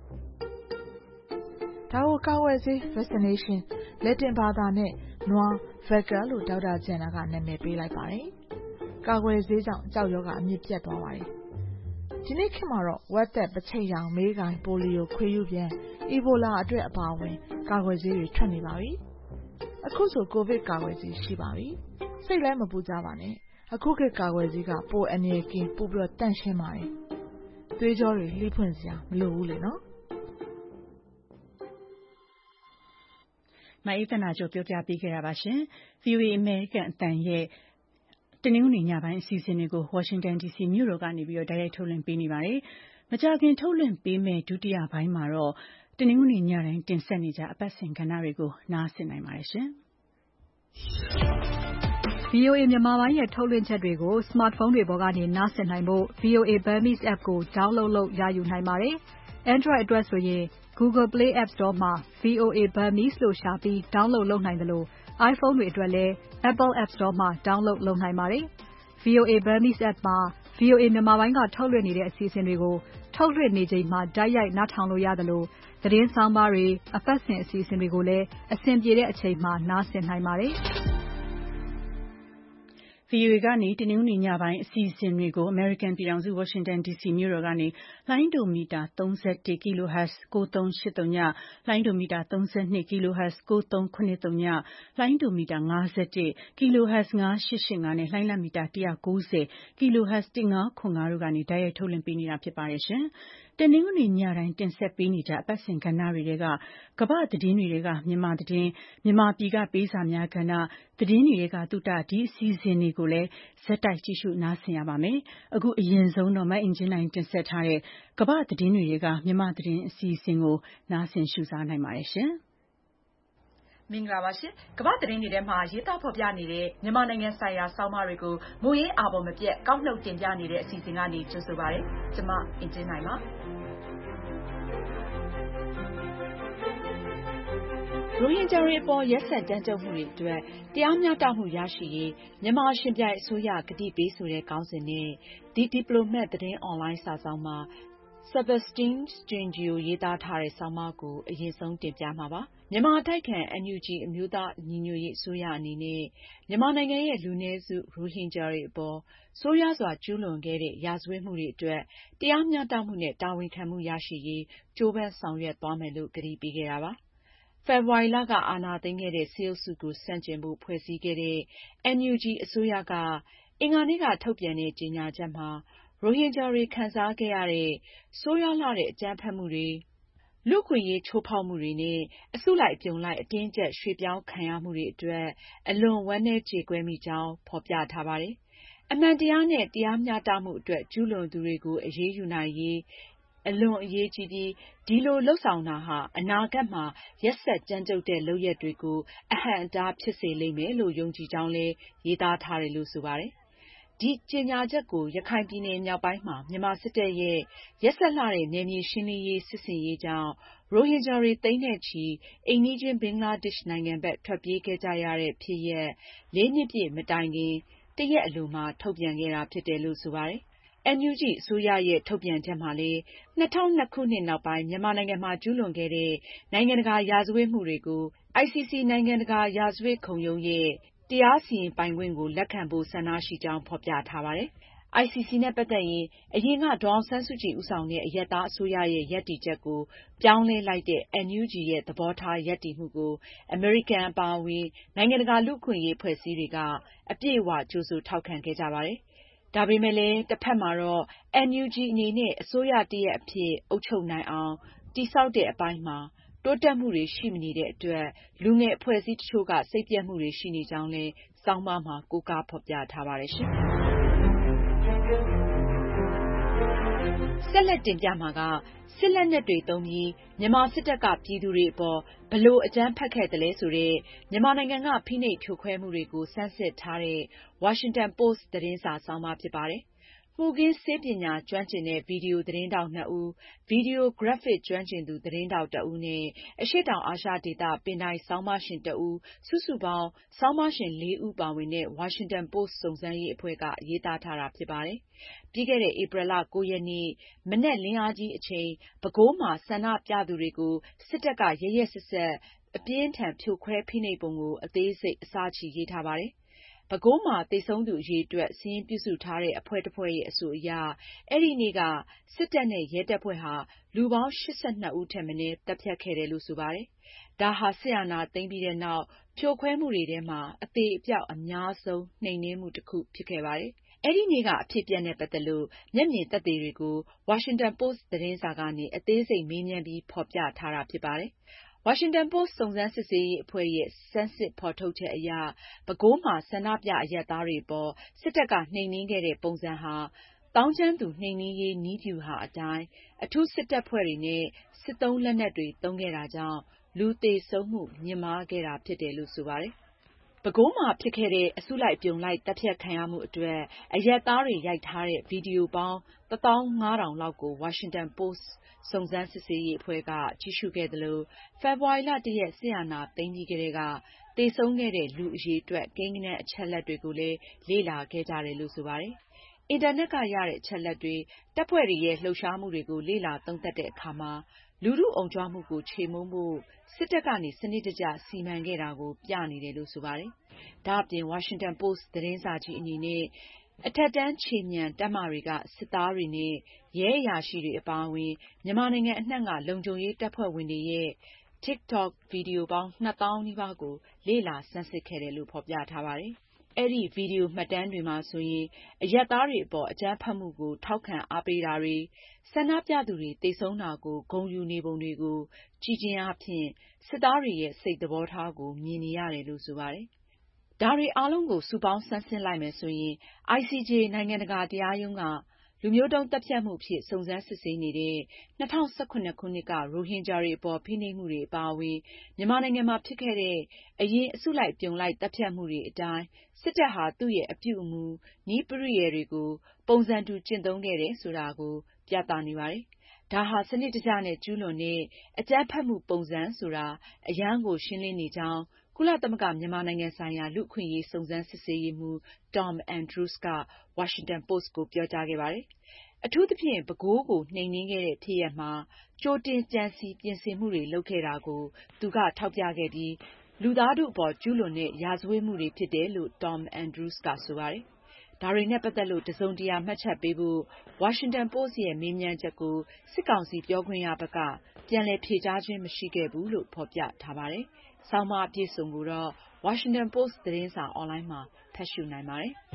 S3: ဒါကိုကာဝယ်ဆေး vaccination လက်တင်ဘာသာနဲ့နွား Vaca လို့ဒေါက်တာကျန်နာကနာမည်ပေးလိုက်ပါတယ်ကာကွယ်ဆေးကြောင့်ကြောက်ရောဂါအမြင့်ပြတ်သွားပါတယ်ဒီနေ့ခေတ်မှာတော့ဝက်သက်ပချိတ်ရောင်မေးကိုင်ပိုလီယိုခွေးယူပြန်အီဘိုလာအတွက်အပါအဝင်ကာကွယ်ဆေးတွေထွက်နေပါပြီအခုဆိုကိုဗစ်ကာကွယ်ဆေးရှိပါပြီစိတ်လည်းမပူကြပါနဲ့အခုခေတ်ကာကွယ်ဆေးကပိုအန္တရာယ်ကင်းပိုပြီးတော့တန့်ရှင်းပါတယ်သွေးကြောတွေလှိဖွင့်စရာမလိုဘူးလေနော်
S2: မအေးသနာကျော်ပြောပြပေးခဲ့တာပါရှင် ဗီအိုအေ American အသံရဲ့တနင်္ဂနွေညပိုင်းအစီအစဉ်တွေကို Washington ဒီ စီ မြို့တော်ကနေပြီးတော့တိုက်ရိုက်ထုတ်လွှင့်ပေးနေပါတယ်။မကြာခင်ထုတ်လွှင့်ပေးမယ့်ဒုတိယပိုင်းမှာတော့တနင်္ဂနွေညတိုင်းတင်ဆက်နေကြအပတ်စဉ်ကဏ္ဍတွေကိုနားဆင်နိုင်ပါတယ်ရှင်။
S8: ဗီအိုအေမြန်မာပိုင်းရဲ့ထုတ်လွှင့်ချက်တွေကို smartphone တွေပေါ်ကနေနားဆင်နိုင်ဖို့ ဗီအိုအေ Burmese app ကို download လုပ်ရယူနိုင်ပါတယ်။ Android အတွက်ဆိုရင် Google Play App Store မှာ ဗီအိုအေ Burmese လို့ရှာပြီး download လုပ်နိုင်သလို iPhone တွေအတွက်လည်း Apple App Store မှာ download လုပ်နိုင်ပါတယ်။ ဗီအိုအေ Burmese app မှာ ဗီအိုအေမြန်မာပိုင်းကထုတ်လွှင့်နေတဲ့အစီအစဉ်တွေကိုထုတ်လွှင့်နေချိန်မှာတိုက်ရိုက်နားထောင်လို့ရသလိုသတင်းဆောင်းပါးတွေအပတ်စဉ်အစီအစဉ်တွေကိုလည်းအဆင်ပြေတဲ့အချိန်မှာနားဆင်နိုင်ပါတယ်။
S2: ဗီအိုအေကနေတနင်္ဂနွေညပိုင်းအစီအစဉ်တွေကို American ပြည်ထောင်စု Washington ဒီ စီ မြို့တော်ကနေလိုင်းဒိုမီတာ ၃၁ kHz ၉၃၈၀ လိုင်းဒိုမီတာ ၃၂ kHz ၉၃၇၀ လိုင်းဒိုမီတာ ၅၁ kHz ၅၈၈၅ နဲ့လှိုင်းလတ်မီတာ ၁၉၀ kHz ၁၅၇၅ တို့ကနေတိုက်ရိုက်ထုတ်လွှင့်ပေးနေတာဖြစ်ပါတယ်ရှင်။တနင်္ဂနွေညတိုင်းတင်ဆက်ပေးနေကြအပတ်စဉ်ကဏ္ဍတွေထဲကကမ္ဘာသတင်းတွေထဲကမြန်မာသတင်းမြန်မာပြည်ကပေးစာများကဏ္ဍသတင်းတွေထဲကသုတဒီအစီအစဉ်တွေကိုလည်းဇက်တိုက်ကြည့်ရှုနားဆင်ရပါမယ်။အခုအရင်ဆုံးတော့မအင်ကြင်းနိုင်တင်ဆက်ထားတဲ့ကမ္ဘာသတင်းတွေထဲကမြန်မာသတင်းအစီအစဉ်ကိုနားဆင်ရှုစားနိုင်ပါတယ်ရှင်။
S8: မင်္ဂလာပါရှင်။ကမ္ဘာသတင်းတွေထဲမှာရေးသားဖော်ပြနေတဲ့မြန်မာနိုင်ငံဆိုင်ရာဆောင်းပါးတွေကိုမူရင်းအာဘော်မပြတ်ကောက်နှုတ်တင်ပြနေတဲ့အစီအစဉ်ကနေကြိုဆိုပါရစေ။ကျွန်မအင်ကြင်းနိုင်ပါ။ရိုဟင်ဂျာတွေအပေါ်ရက်စက်ကြမ်းကြုတ်မှုတွေအတွက်တရားမျှတမှုရရှိရေးမြန်မာရှင်ပြိုင်အစိုးရကတိပေးဆိုတဲ့ခေါင်းစဉ်နဲ့ The Diplomat သတင်းအွန်လိုင်းစာစောင်မှာ Sebastian Stringio ရေးသားထားတဲ့ဆောင်းပါးကိုအရင်ဆုံးတင်ပြမှာပါ။မြန်မာအတိုက်အခံ အန်ယူဂျီ အမျိုးသားညီညွတ်ရေးအစိုးရအနေနဲ့မြန်မာနိုင်ငံရဲ့လူနည်းစုရိုဟင်ဂျာတွေအပေါ်ဆိုးရွားစွာကျူးလွန်ခဲ့တဲ့ရာဇဝတ်မှုတွေအတွက်တရားမျှတမှုနဲ့တာဝန်ခံမှုရရှိရေးကြိုးပမ်းဆောင်ရွက်သွားမယ်လို့ကတိပေးခဲ့တာပါ။ဖေဖော်ဝါရီလကအာဏာသိမ်းခဲ့တဲ့စစ်အုပ်စုကိုဆန့်ကျင်ဖို့ဖွဲ့စည်းခဲ့တဲ့ အန်ယူဂျီ အစိုးရကအင်္ဂါနေ့ကထုတ်ပြန်တဲ့ကြေညာချက်မှာရိုဟင်ဂျာတွေခံစားခဲ့ရတဲ့ဆိုးရွားလှတဲ့အကြမ်းဖက်မှုတွေလူ့အခွင့်အရေးချိုးဖောက်မှုတွေနဲ့အစုလိုက်အပြုံလိုက်အတင်းအကျပ်ရွှေ့ပြောင်းခံရမှုတွေအတွက်အလွန်ဝမ်းနည်းကြေကွဲမိကြောင်းဖော်ပြထားပါတယ်။အမှန်တရားနဲ့တရားမျှတမှုအတွက်ကျူးလွန်သူတွေကိုအရေးယူနိုင်ရေးအလွန်အရေးကြီးပြီးဒီလိုလုပ်ဆောင်တာဟာအနာဂတ်မှာရက်စက်ကြမ်းကြုတ်တဲ့လုပ်ရပ်တွေကိုအဟန့်အတားဖြစ်စေလိမ့်မယ်လို့ယုံကြည်ကြောင်းလည်းရေးသားထားတယ်လို့ဆိုပါတယ်။ဒီကြေညာချက်ကိုရခိုင်ပြည်နယ်မြောက်ပိုင်းမှာမြန်မာစစ်တပ်ရဲ့ရက်စက်လှတဲ့နယ်မြေရှင်းလင်းရေးစစ်ဆင်ရေးကြောင့်ရိုဟင်ဂျာတွေသိန်းနဲ့ချီအိမ်နီးချင်းဘင်္ဂလားဒေ့ရှ်နိုင်ငံဘက်ထွက်ပြေးခဲ့ကြရတဲ့ဖြစ်ရပ်လေးနှစ်ပြည့်မတိုင်ခင်တရက်အလိုမှာထုတ်ပြန်ခဲ့တာဖြစ်တယ်လို့ဆိုပါတယ်။ အန်ယူဂျီ အစိုးရရဲ့ထုတ်ပြန်ချက်မှာလည်း၂၀၀၂ခုနှစ်နောက်ပိုင်းမြန်မာနိုင်ငံမှာကျူးလွန်ခဲ့တဲ့နိုင်ငံတကာရာဇဝတ်မှုတွေကို အိုင်စီစီ နိုင်ငံတကာရာဇဝတ်ခုံရုံးရဲ့တရားစီရင်ပိုင်ခွင့်ကိုလက်ခံဖို့ဆန္ဒရှိကြောင်းဖော်ပြထားပါတယ်။ အိုင်စီစီ နဲ့ပတ်သက်ရင်အရင်ကဒေါ်အောင်ဆန်းစုကြည်ဦးဆောင်တဲ့အရပ်သားအစိုးရရဲ့ရပ်တည်ချက်ကိုပြောင်းလဲလိုက်တဲ့ အန်ယူဂျီ ရဲ့သဘောထားရပ်တည်မှုကိုအမေရိကန်အပါအဝင်နိုင်ငံတကာလူ့အခွင့်အရေးအဖွဲ့အစည်းတွေကအပြည့်အဝကြိုဆိုထောက်ခံခဲ့ကြပါတယ်။ဒါပေမဲ့လည်းတစ်ဖက်မှာတော့ အန်ယူဂျီ အနေနဲ့အစိုးရတစ်ရပ်အဖြစ်အုပ်ချုပ်နိုင်အောင်တည်ဆောက်တဲ့အပိုင်းမှာတိုးတက်မှုတွေရှိမနေတဲ့အတွက်လူငယ်အဖွဲ့အစည်းတချို့ကစိတ်ပျက်မှုတွေရှိနေကြောင်းလည်းဆောင်းပါးမှာကိုးကားဖော်ပြထားပါတယ်ရှင်။ဆက်လက်တင်ပြမှာကစစ်လက်နက်တွေသုံးပြီးမြန်မာစစ်တပ်ကပြည်သူတွေအပေါ်ဘယ်လိုအကြမ်းဖက်ခဲ့သလဲဆိုတဲ့မြန်မာနိုင်ငံကဖိနှိပ်ဖြိုခွဲမှုတွေကိုဆန်းစစ်ထားတဲ့ Washington Post သတင်းစာဆောင်းပါးဖြစ်ပါတယ်။
S10: မှုခင်းဆေးပညာကျွမ်းကျင်တဲ့ ဗီဒီယိုသတင်းထောက်နှစ်ဦး၊ ဗီဒီယိုဂရပ်ဖစ်ကျွမ်းကျင်သူသတင်းထောက်တစ်ဦးနဲ့ အရှေ့တောင်အာရှဒေသ ပင်တိုင်ဆောင်းပါးရှင်တစ်ဦး စုစုပေါင်း ဆောင်းပါးရှင် လေးဦးပါဝင်တဲ့ ဝါရှင်တန်ပို့စ်စုံစမ်းရေးအဖွဲ့က ရေးသားထားတာဖြစ်ပါတယ်။ ပြီးခဲ့တဲ့ ဧပြီလ ၉ ရက်နေ့ မနက်လင်းအားကြီးအချိန် ပဲခူးမှာ ဆန္ဒပြသူတွေကို စစ်တပ်က ရက်ရက်စက်စက် အပြင်းအထန်ဖြိုခွဲဖိနှိပ်ပုံကို အသေးစိတ် အစချီရေးထားပါတယ်။ ပဲခူးမှာ သေဆုံးသူအရေအတွက် စာရင်းပြုစုထားတဲ့ အဖွဲ့တစ်ဖွဲ့ရဲ့အဆိုအရ အဲဒီနေ့က စစ်တပ်နဲ့ ရဲတပ်ဖွဲ့ဟာ လူပေါင်း ၈၂ ဦးထက်မနည်း သတ်ဖြတ်ခဲ့တယ်လို့ ဆိုပါတယ်။ ဒါဟာ စစ်အာဏာသိမ်းပြီးနောက် ဖြိုခွဲမှုတွေထဲမှာ အသေအပျောက်အများဆုံး နှိမ်နင်းမှုတစ်ခုဖြစ်ခဲ့ပါတယ်။ အဲဒီနေ့က အဖြစ်အပျက်နဲ့ ပတ်သက်လို့ မျက်မြင်သက်သေတွေကို ဝါရှင်တန်ပို့စ်သတင်းစာကနေ အသေးစိတ်မေးမြန်းပြီး ဖော်ပြထားတာဖြစ်ပါတယ်။ ဝါရှင်တန်ပို့စ် စုံစမ်းစစ်ဆေးရေးအဖွဲ့ရဲ့ ဆန်းစစ်ဖော်ထုတ်ချက်အရ ပဲခူးမှာ ဆန္ဒပြအရပ်သားတွေအပေါ် စစ်တပ်က နှိမ်နင်းခဲ့တဲ့ပုံစံဟာ သောင်းကျန်းသူနှိမ်နင်းရေးနည်းဗျူဟာအတိုင်း အထူးစစ်တပ်ဖွဲ့တွေနဲ့ စစ်သုံးလက်နက်တွေ သုံးခဲ့တာကြောင့် လူသေဆုံးမှု မြင့်မားခဲ့တာဖြစ်တယ်လို့ ဆိုပါတယ်။ ပဲခူးမှာဖြစ်ခဲ့တဲ့ အစုလိုက်အပြုံလိုက် သတ်ဖြတ်ခံရမှုအတွက် အရပ်သားတွေရိုက်ထားတဲ့ ဗီဒီယိုပေါင်း တစ်သောင်းငါးထောင်လောက်ကို ဝါရှင်တန်ပို့စ် စုံစမ်းစစ်ဆေးရေးအဖွဲ့က ကြည့်ရှုခဲ့သလို၊ ဖေဖေါ်ဝါရီလ ၁ ရက် စစ်အာဏာသိမ်းပြီးကတည်းက သေဆုံးခဲ့တဲ့ လူအရေအတွက် ကိန်းဂဏန်းအချက်အလက်တွေကိုလည်း လေ့လာခဲ့ကြတယ်လို့ ဆိုပါတယ်။ အင်တာနက်ကရတဲ့ အချက်အလက်တွေ၊ တပ်ဖွဲ့တွေရဲ့ လှုပ်ရှားမှုတွေကို လေ့လာသုံးသပ်တဲ့အခါမှာ လူထုအုံကြွမှုကို ချေမှုန်းဖို့ စစ်တပ်ကနေ စနစ်တကျ စီမံခဲ့တာကို ပြနေတယ်လို့ ဆိုပါတယ်။ ဒါ့အပြင် ဝါရှင်တန်ပို့စ် သတင်းစာကြီးအနေနဲ့ အထက်တန်းခြေမြန်တပ်မတွေက စစ်သားတွေနဲ့ ရဲအရာရှိတွေအပါအဝင် မြန်မာနိုင်ငံအနှံ့က လုံခြုံရေးတပ်ဖွဲ့ဝင်တွေရဲ့ TikTok ဗီဒီယိုပေါင်း နှစ်သောင်းနီးပါးကို လေ့လာဆန်းစစ်ခဲ့တယ်လို့ ဖော်ပြထားပါတယ်။ အဲဒီ ဗီဒီယိုမှတ်တမ်းတွေမှာဆိုရင် အရပ်သားတွေအပေါ် အကြမ်းဖက်မှုကို ထောက်ခံအားပေးတာတွေ၊ ဆန္ဒပြသူတွေ သေဆုံးတာကို ဂုဏ်ယူနေပုံတွေကို ကြည့်ခြင်းအားဖြင့် စစ်သားတွေရဲ့ စိတ်သဘောထားကို မြင်နေရတယ်လို့ ဆိုပါတယ်။ ဒါတွေအားလုံးကို စုပေါင်းဆန်းစစ်လိုက်မယ်ဆိုရင် အိုင်စီဂျေ နိုင်ငံတကာတရားရုံးက လူမျိုးတုန်းသတ်ဖြတ်မှုအဖြစ် စုံစမ်းစစ်ဆေးနေတဲ့ ၂၀၁၇ ခုနှစ်က ရိုဟင်ဂျာတွေအပေါ် ဖိနှိပ်မှုတွေအပါအဝင် မြန်မာနိုင်ငံမှာဖြစ်ခဲ့တဲ့ အရင် အစုလိုက်အပြုံလိုက် သတ်ဖြတ်မှုတွေအတိုင်း စစ်တပ်ဟာ သူ့ရဲ့အပြုအမူ၊ နည်းပရိယာယ်တွေကို ပုံစံတူကျင့်သုံးခဲ့တယ် ဆိုတာကို ပြသနေပါတယ်။ ဒါဟာ စနစ်တကျနဲ့ ကျူးလွန်တဲ့ အကြမ်းဖက်မှုပုံစံဆိုတာ အရမ်းကို ရှင်းလင်းနေကြောင်း ကုလသမဂ္ဂ မြန်မာနိုင်ငံဆိုင်ရာ လူ့အခွင့်အရေး စုံစမ်းစစ်ဆေးရေးမှူး Tom Andrews က ဝါရှင်တန်ပို့စ်ကို ပြောကြားခဲ့ပါတယ်။ အထူးသဖြင့် ပဲခူးကို နှိမ်နင်းခဲ့တဲ့ဖြစ်ရပ်မှာ ကြိုတင်ကြံစည်ပြင်ဆင်မှုတွေ လုပ်ခဲ့တာကို သူက ထောက်ပြခဲ့ပြီး လူသားထုအပေါ် ကျူးလွန်တဲ့ ရာဇဝတ်မှုတွေဖြစ်တယ်လို့ Tom Andrews က ဆိုပါတယ်။ ဒါတွေနဲ့ ပတ်သက်လို့ တစ်စုံတစ်ရာ မှတ်ချက်ပေးဖို့ ဝါရှင်တန်ပို့စ်ရဲ့ မေးမြန်းချက်ကို စစ်ကောင်စီပြောခွင့်ရဘက်က ပြန်လည်ဖြေကြားခြင်း မရှိခဲ့ဘူးလို့ ဖော်ပြထားပါတယ်။ ဆောင်းပါးအပြည့်အစုံကိုတော့ ဝါရှင်တန်ပို့စ် သတင်းစာအွန်လိုင်းမှာ ဖတ်ရှုနိုင်ပါတယ်။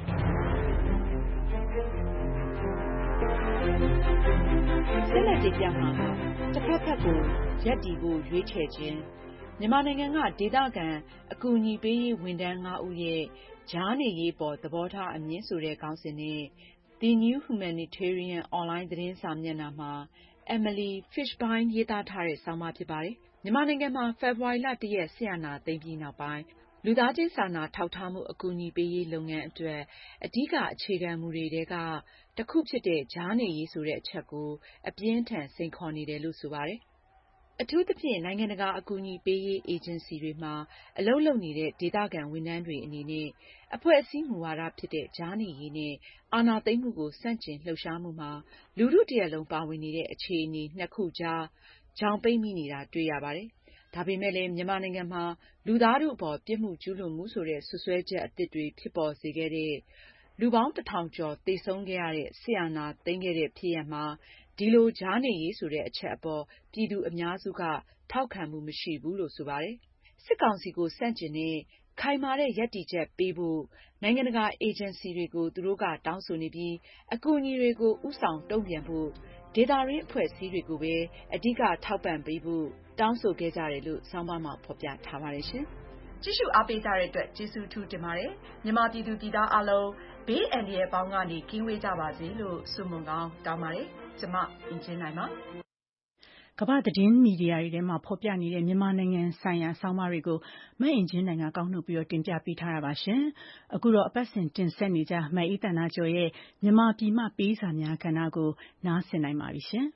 S10: ဆက်လက်တင်ပြမှာက တစ်ဖက်ဖက်ကို ရပ်တည်ဖို့ ရွေးချယ်ခြင်း၊ မြန်မာနိုင်ငံက ဒေသခံ အကူအညီပေးရေး ဝန်ထမ်း ငါးဦးရဲ့ ကြားနေရေးအပေါ် သဘောထားအမြင် ဆိုတဲ့ ခေါင်းစဉ်နဲ့ The New Humanitarian အွန်လိုင်း သတင်းစာမျက်နှာမှာ Emily Fishbein ရေးသားထားတဲ့ ဆောင်းပါးဖြစ်ပါတယ်။ မြန်မာနိုင်ငံမှာ ဖေဖေါ်ဝါရီလ ၁ ရက် စစ်အာဏာသိမ်းပြီးနောက်ပိုင်း လူသားချင်းစာနာထောက်ထားမှု အကူအညီပေးရေး လုပ်ငန်းအတွက် အဓိက အခြေခံမူတွေထဲက တစ်ခုဖြစ်တဲ့ ကြားနေရေး ဆိုတဲ့ အချက်ကို အပြင်းအထန် စိန်ခေါ်နေတယ်လို့ ဆိုပါတယ်။ အထူးသဖြင့် နိုင်ငံတကာ အကူအညီပေးရေး အေဂျင်စီတွေမှာ အလုပ်လုပ်နေတဲ့ ဒေသခံ ဝန်ထမ်းတွေအနေနဲ့ အဖွဲ့အစည်းမူဝါဒဖြစ်တဲ့ ကြားနေရေးနဲ့ အာဏာသိမ်းမှုကို ဆန့်ကျင် လှုပ်ရှားမှုမှာ လူထုတစ်ရပ်လုံး ပါဝင်နေတဲ့ အခြေအနေ နှစ်ခုကြား ချောင်ပိတ်မိနေတာ တွေ့ရပါတယ်။ ဒါပေမယ့်လည်း မြန်မာနိုင်ငံမှာ လူသားထုအပေါ် ပြစ်မှုကျူးလွန်မှု ဆိုတဲ့ စွပ်စွဲချက်အသစ်တွေ ဖြစ်ပေါ်စေခဲ့တဲ့၊ လူပေါင်းတစ်ထောင်ကျော် သေဆုံးခဲ့ရတဲ့ စစ်အာဏာသိမ်းခဲ့တဲ့ ဖြစ်ရပ်မှာ ဒီလို ကြားနေရေး ဆိုတဲ့ အချက်အပေါ် ပြည်သူအများစုက ထောက်ခံမှု မရှိဘူးလို့ ဆိုပါတယ်။ စစ်ကောင်စီကို ဆန့်ကျင်တဲ့ ခိုင်မာတဲ့ ရပ်တည်ချက်ပေးဖို့ နိုင်ငံတကာ အေဂျင်စီတွေကို သူတို့က တောင်းဆိုနေပြီး အကူအညီတွေကို ဦးဆောင်တုန့်ပြန်ဖို့ ဒေသတွင်း အဖွဲ့အစည်းတွေကိုပဲ အဓိက ထောက်ပံ့ပေးဖို့ တောင်းဆိုခဲ့ကြတယ်လို့ ဆောင်းပါးမှာ ဖော်ပြထားပါတယ်ရှင်။ ကြည့်ရှုအားပေးကြတဲ့အတွက် ကျေးဇူးအထူးတင်ပါတယ်။ မြန်မာပြည်သူပြည်သားအားလုံး ဘေးအန္တရာယ်ပေါင်းကနေ ကင်းဝေးကြပါစေလို့ ဆုမွန်ကောင်းတောင်းပါတယ်။ ကျွန်မ အင်ကြင်းနိုင်ပါ
S2: ကမ္ဘာ့သတင်းမီဒီယာတွေထဲမှာဖော်ပြနေတဲ့မြန်မာနိုင်ငံဆိုင်ရာဆောင်းပါးတွေကိုမအင်ကြင်းနိုင်ကကောက်နှုတ်ပြီးတင်ပြပေးထားတာပါရှင်။အခုတော့အပတ်စဉ်တင်ဆက်နေကြမအေးသန္တာကျော်ရဲ့မြန်မာပြည်မှပေးစာများကဏ္ဍကိုနားဆင်နိုင်ပါပြီရှင်။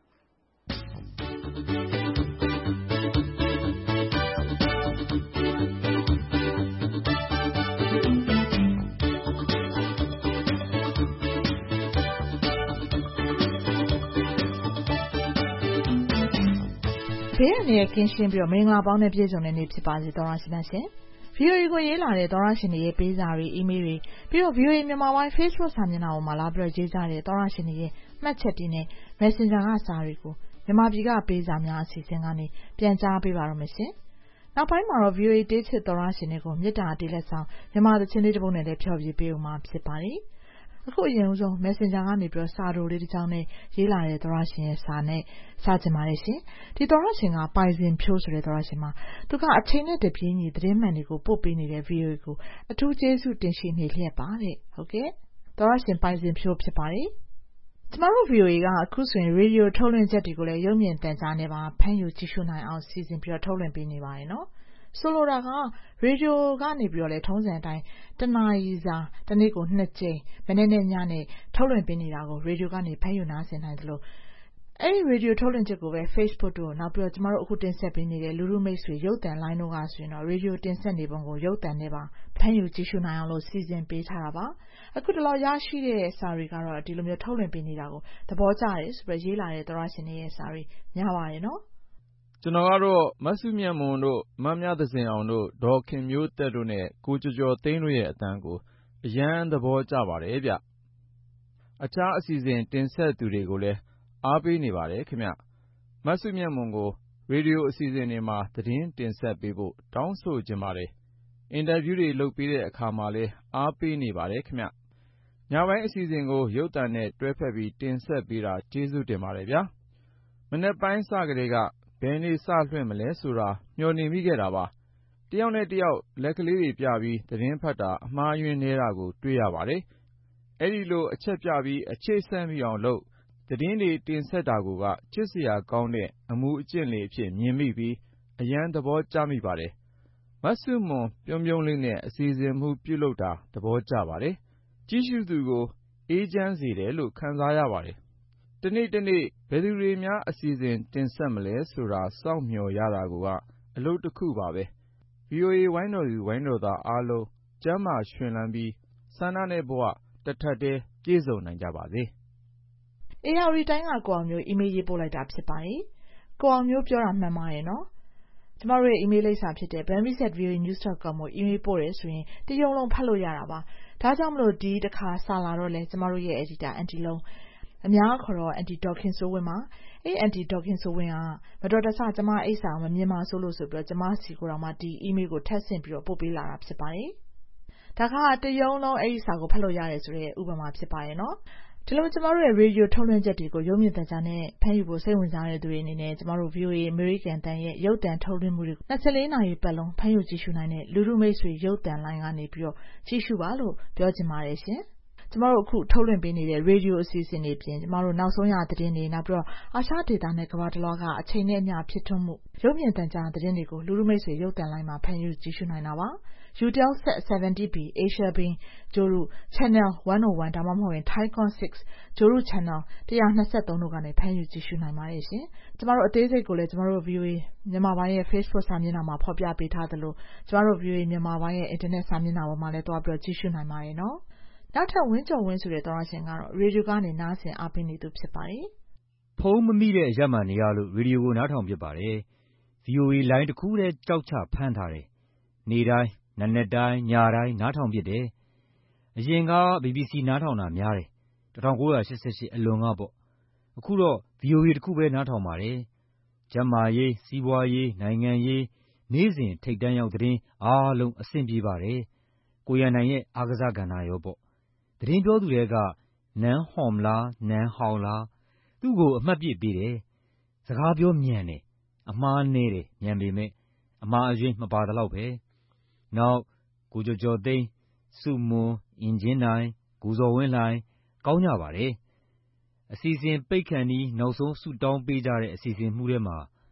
S3: ဘေးအန္တရာယ်ကင်းရှင်းပြီးမင်္ဂလာပေါင်းနဲ့ပြည့်စုံတဲ့နေ့ဖြစ်ပါစေသောရရှိများရှင်။ ဗွီအိုအေကိုရေးလာတဲ့သောရရှင်တွေရဲ့ပေးစာတွေအီးမေးလ်တွေပြီးတော့ ဗွီအိုအေမြန်မာပိုင်း Facebook စာမျက်နှာပေါ်မှာလာပြီးတော့ရေးကြတဲ့သောရရှင်တွေရဲ့မှတ်ချက်တွေနဲ့ Messenger ကစာတွေကိုမြန်မာပြည်ကပေးစာများအစီအစဉ်ကနေပြန်ကြားပေးပါရမရှင်။နောက်ပိုင်းမှာတော့ ဗွီအိုအေတေးချစ်သောရရှင်တွေကိုမေတ္တာတေးလက်ဆောင်မြန်မာသချင်းလေးတစ်ပုဒ်နဲ့လည်းဖျော်ဖြေပေးဦးမှာဖြစ်ပါတယ်။အခုအရင်ဆုံး Messenger ကနေပြီးတော့စာတိုလေးတစ်ချောင်းနဲ့ရေးလာတဲ့သောရရှင်ရဲ့စာနဲ့စကြင်ပါတယ်ရှင်။ဒီသောရရှင်ကပိုင်စင်ဖြိုးဆိုတဲ့သောရရှင်မှာသူကအချိန်နဲ့တပြေးညီသတင်းမှန်တွေကိုပို့ပေးနေတဲ့ video ကိုအထူးကျေးဇူးတင်ရှိနေလျက်ပါတဲ့။ဟုတ်ကဲ့သောရရှင်ပိုင်စင်ဖြိုးဖြစ်ပါတယ်။ကျမတို့ ဗီအိုအေကအခုဆိုရင်ရေဒီယိုထုတ်လွှင့်ချက်တွေကိုလည်းရုပ်မြင်သံကြားနဲ့ပါဖမ်းယူကြည့်ရှုနိုင်အောင်စီစဉ်ပြီးတော့ထုတ်လွှင့်ပေးနေပါတယ်နော်။ဆိုလိုတာကရေဒီယိုကနေပြီးတော့လေထုံးစံအတိုင်းတနာရီစာတစ်နေ့ကိုနှစ်ကြိမ်မနေ့နဲ့ညနေထုတ်လွှင့်ပေးနေတာကိုရေဒီယိုကနေဖမ်းယူနားဆင်နိုင်တယ်လို့အဲ့ဒီရေဒီယိုထုတ်လွှင့်ချက်ကိုပဲ Facebook တို့နောက်ပြီးတော့ကျမတို့အခုတင်ဆက်ပေးနေတဲ့လူလူမိတ်ဆွေရုပ်သံလိုင်းတို့ကဆိုရင်တော့ရေဒီယိုတင်ဆက်နေပုံကိုရုပ်သံနဲ့ပါဖမ်းယူကြည့်ရှုနိုင်အောင်လို့စီစဉ်ပေးထားတာပါအခုတလောရရှိတဲ့စာတွေကတော့ဒီလိုမျိုးထုတ်လွှင့်ပေးနေတာကိုသဘောကျတယ်ဆိုပြီးရေးလာတဲ့သောရရှင်တွေရဲ့စာတွေများပါတယ်နော်
S11: ကျွန်တော်ကတော့မဆုမြတ်မွန်တို့မမြသဇင်အောင်တို့ဒေါ်ခင်မျိုးသက်တို့နဲ့ကိုကျော်ကျော်သိန်းတို့ရဲ့အတန်းကိုအရန်သဘောကျပါတယ်ဗျအခြားအစီအစဉ်တင်ဆက်သူတွေကိုလည်းအားပေးနေပါတယ်ခင်ဗျမဆုမြတ်မွန်ကိုရေဒီယိုအစီအစဉ်တွေမှာသတင်းတင်ဆက်ပေးဖို့တောင်းဆိုချင်ပါတယ်အင်တာဗျူးတွေလုပ်ပေးတဲ့အခါမှာလည်းအားပေးနေပါတယ်ခင်ဗျညပိုင်းအစီအစဉ်ကိုရုပ်သံနဲ့တွဲဖက်ပြီးတင်ဆက်ပေးတာကျေးဇူးတင်ပါတယ်ဗျာမနေ့ပိုင်းစကတည်းကဘယ်နေ့စလွှင့်မလဲဆိုတာမျှော်နေမိခဲ့တာပါတယောက်နဲ့တယောက်လက်ကလေးတွေပြပြီးသတင်းဖတ်တာအမှားယွင်းနေတာကိုတွေ့ရပါတယ်အဲ့ဒီလိုအချက်ပြပြီးအခြေဆက်မိအောင်လုပ်သတင်းတွေတင်ဆက်တာကချစ်စရာကောင်းတဲ့အမှုအကျင့်လေးအဖြစ်မြင်မိပြီးအရန်သဘောကျမိပါတယ်မဆုမွန်ပြုံးပြုံးလေးနဲ့အစီအစဉ်မှုပြုလုပ်တာသဘောကျပါတယ်ကြည့်ရှုသူကိုအေးချမ်းစေတယ်လို့ခံစားရပါတယ်တနေ့တနေ့ဘယ်သူတွေများအစီအစဉ်တင်ဆက်မလဲဆိုတာစောင့်မျှော်ရတာကအလုပ်တစ်ခုပါပဲ ဗီအိုအေ ဝိုင်းတော်သူဝိုင်းတော်သားအားလုံးကျမ်းမာရွှင်လန်းပြီးဆန္ဒနဲ့ဘဝတစ်ထပ်တည်းပြည့်စုံနိုင်ကြပါစေ
S3: အေးအာရီတိုင်းကကိုအောင်မျိုးအီးမေးလ်ရေးပို့လိုက်တာဖြစ်ပါတယ်ကိုအောင်မျိုးပြောတာမှန်ပါတယ်နော်ကျမတို့ရဲ့အီးမေးလ်လိပ်စာဖြစ်တဲ့ bambies at v o a news dot com ကိုအီးမေးလ်ပို့တယ်ဆိုရင်တရုံလုံးဖတ်လို့ရတာပါဒါကြောင့်မလို့ဒီတစ်ခါစာလာတော့လဲကျမတို့ရဲ့ editor အန်တီလုံးအများခေါ်တော့အန်တီဒေါခင်စိုးဝင်းပါအဲ့အန်တီဒေါခင်စိုးဝင်းကမတော်တဆကျမအိတ်စာမမြင်ပါဆိုလို့ဆိုပြီးတော့ကျမစီကိုတော့မှဒီ email ကိုထပ်ဆင့်ပြီးတော့ပို့ပေးလာတာဖြစ်ပါတယ်ဒါကတရုံလုံးအဲ့ဒီစာကိုဖတ်လို့ရတယ်ဆိုတဲ့ဥပမာဖြစ်ပါရဲ့နော်ဒီလိုကျမတို့ရဲ့ radio ထုတ်လွှင့်ချက်တွေကိုရုပ်မြင်သံကြားနဲ့ဖမ်းယူဖို့စိတ်ဝင်စားတဲ့သူတွေအနေနဲ့ကျမတို့ ဗီအိုအေ American တန်ရဲ့ရုပ်သံထုတ်လွှင့်မှုတွေကို၂၄နာရီပတ်လုံးဖမ်းယူကြည့်ရှုနိုင်တဲ့လူလူမိတ်ဆွေရုပ်သံလိုင်းကနေပြီးတော့ကြည့်ရှုပါလို့ပြောချင်ပါတယ်ရှင်ကျမတို့အခုထုတ်လွှင့်ပေးနေတဲ့ radio အစီအစဉ်တွေပြင်ကျမတို့နောက်ဆုံးရသတင်းတွေနောက်ပြီးတော့အာရှဒေသနဲ့ကမ္ဘာတလွှားကအချိန်နဲ့အမျှဖြစ်ထွန်းမှုရုပ်မြင်သံကြားသတင်းတွေကိုလူလူမိတ်ဆွေရုပ်သံလိုင်းမှာဖမ်းယူကြည့်ရှုနိုင်တာပါEutelsat seventy B Asia Beam ဂျိုရု Channel one oh one ဒါမှမဟုတ်ရင် Thaicon six ဂျိုရု Channel one twenty-threeတို့ကနေဖမ်းယူကြည့်ရှုနိုင်ပါတယ်ရှင်ကျမတို့အသေးစိတ်ကိုလည်းကျမတို့ ဗီအိုအေ မြန်မာပိုင်းရဲ့ Facebook စာမျက်နှာမှာဖော်ပြပေးထားသလိုကျမတို့ ဗီအိုအေ မြန်မာပိုင်းရဲ့ Internet စာမျက်နှာပေါ်မှာလည်းတွားပြီးကြည့်ရှုနိုင်ပါတယ်နော်နောက်ထပ်ဝင်းကျော်ဝင်းဆိုတဲ့သောရရှင်ကတော့ရေဒီယိုကနေနားဆင်အားပေးနေသူဖြစ်ပါတယ်
S12: ဖုံးမမိတဲ့အရက်မှန်နေရလို့ရေဒီယိုကိုနားထောင်ဖြစ်ပါတယ် ဗီအိုအေ လိုင်းတစ်ခုတည်းကြောက်ချဖမ်းထားတယ်နေ့တိုင်းနံနက်တိုင်းညတိုင်းနားထောင်ဖြစ်တယ်အရင်က ဘီဘီစီ နားထောင်တာများတယ်nineteen eighty-eightအလွန်ကပေါ့အခုတော့ ဗီအိုအေ တစ်ခုပဲနားထောင်ပါတယ်ကျန်းမာရေးစီးပွားရေးနိုင်ငံရေးနေ့စဉ်ထိပ်တန်းရောက်သတင်းအားလုံးအဆင်ပြေပါတယ်ကိုရန်နိုင်ရဲ့အားကစားကဏ္ဍရောပေါ့သတင်းပြောသူတွေကနန်းဟော်မလားနန်းဟောင်လားသူ့ကိုအမှတ်ပြစ်ပေးတယ်စကားပြောမြန်တယ်အမှားနည်းတယ်မြန်ပေမဲ့အမှားအယွင်းမပါတော့ပဲနောက်ကိုကျော်ကျော်သိန်းစုမွန်အင်ဂျင်နိုင်ကိုဇော်ဝင်းလှိုင်ကောင်းကြပါတယ်အစီအစဉ်ပိတ်ခန့်ဤနောက်ဆုံးဆူတောင်းပေးကြတဲ့အစီအစဉ်မှုထဲမှာ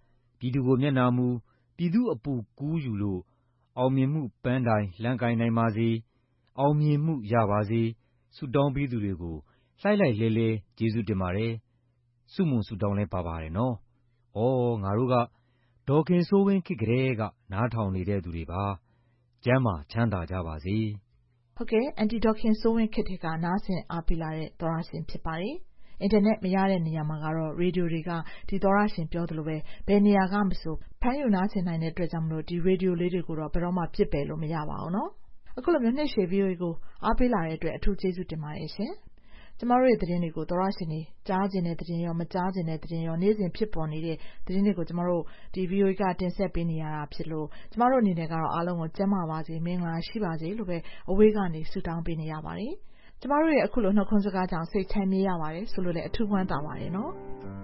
S12: ပြည်သူကိုမျက်နှာမူပြည်သူ့အပူကူးယူလို့အောင်မြင်မှုပန်းတိုင်လှမ်းကိုင်နိုင်ပါစေအောင်မြင်မှုရပါစေဆုတောင်းပေးသူတွေကိုလှိုက်လိုက်လဲလဲကျေးဇူးတင်ပါတယ်ဆုမွန်ဆုတောင်းလဲပါပါတယ်နော်ဩငါတို့ကဒေါ်ခင်စိုးဝင်းခေတ်ကလေးကနားထောင်နေတဲ့သူတွေပါကျမ်းမာချမ်းသာကြပါစေ
S3: ဟုတ်ကဲ့အန်တီဒေါ်ခင်စိုးဝင်းခေတ်ကနားဆင်အားပေးလာတဲ့သောရရှင်ဖြစ်ပါတယ်အင်တာနက်မရတဲ့နေရာမှာကတော့ရေဒီယိုတွေကဒီသောရရှင်ပြောသလိုပဲဘယ်နေရာကမဆိုဖမ်းယူနားဆင်နိုင်တဲ့အတွက်ကြောင့်မလို့ဒီရေဒီယိုလေးတွေကိုတော့ဘယ်တော့မှပြစ်ပယ်လို့မရပါဘူးเนาะအခုလိုမျိုးနှစ်ရှည် ဗီအိုအေ ကိုအားပေးလာတဲ့အတွက်အထူးကျေးဇူးတင်ပါတယ်ရှင်ကျမတို့ရဲ့သတင်းတွေကိုသောရရှင်တွေကြားကျင်တဲ့သတင်းရောမကြားကျင်တဲ့သတင်းရောနေ့စဉ်ဖြစ်ပေါ်နေတဲ့သတင်းတွေကိုကျမတို့ဒီ ဗီအိုအေ ကတင်ဆက်ပေးနေရတာဖြစ်လို့ကျမတို့အနေနဲ့ကတော့အားလုံးကိုကျန်းမာပါစေမင်္ဂလာရှိပါစေလို့ပဲအဝေးကနေဆုတောင်းပေးနေရပါတယ်ကျမတို့ရဲ့အခုလိုနှုတ်ခွန်းစကားကြောင့်စိတ်ချမ်းမြေ့ရပါတယ်ဆိုလို့လည်းအထူးဝမ်းသာပါတယ်နော်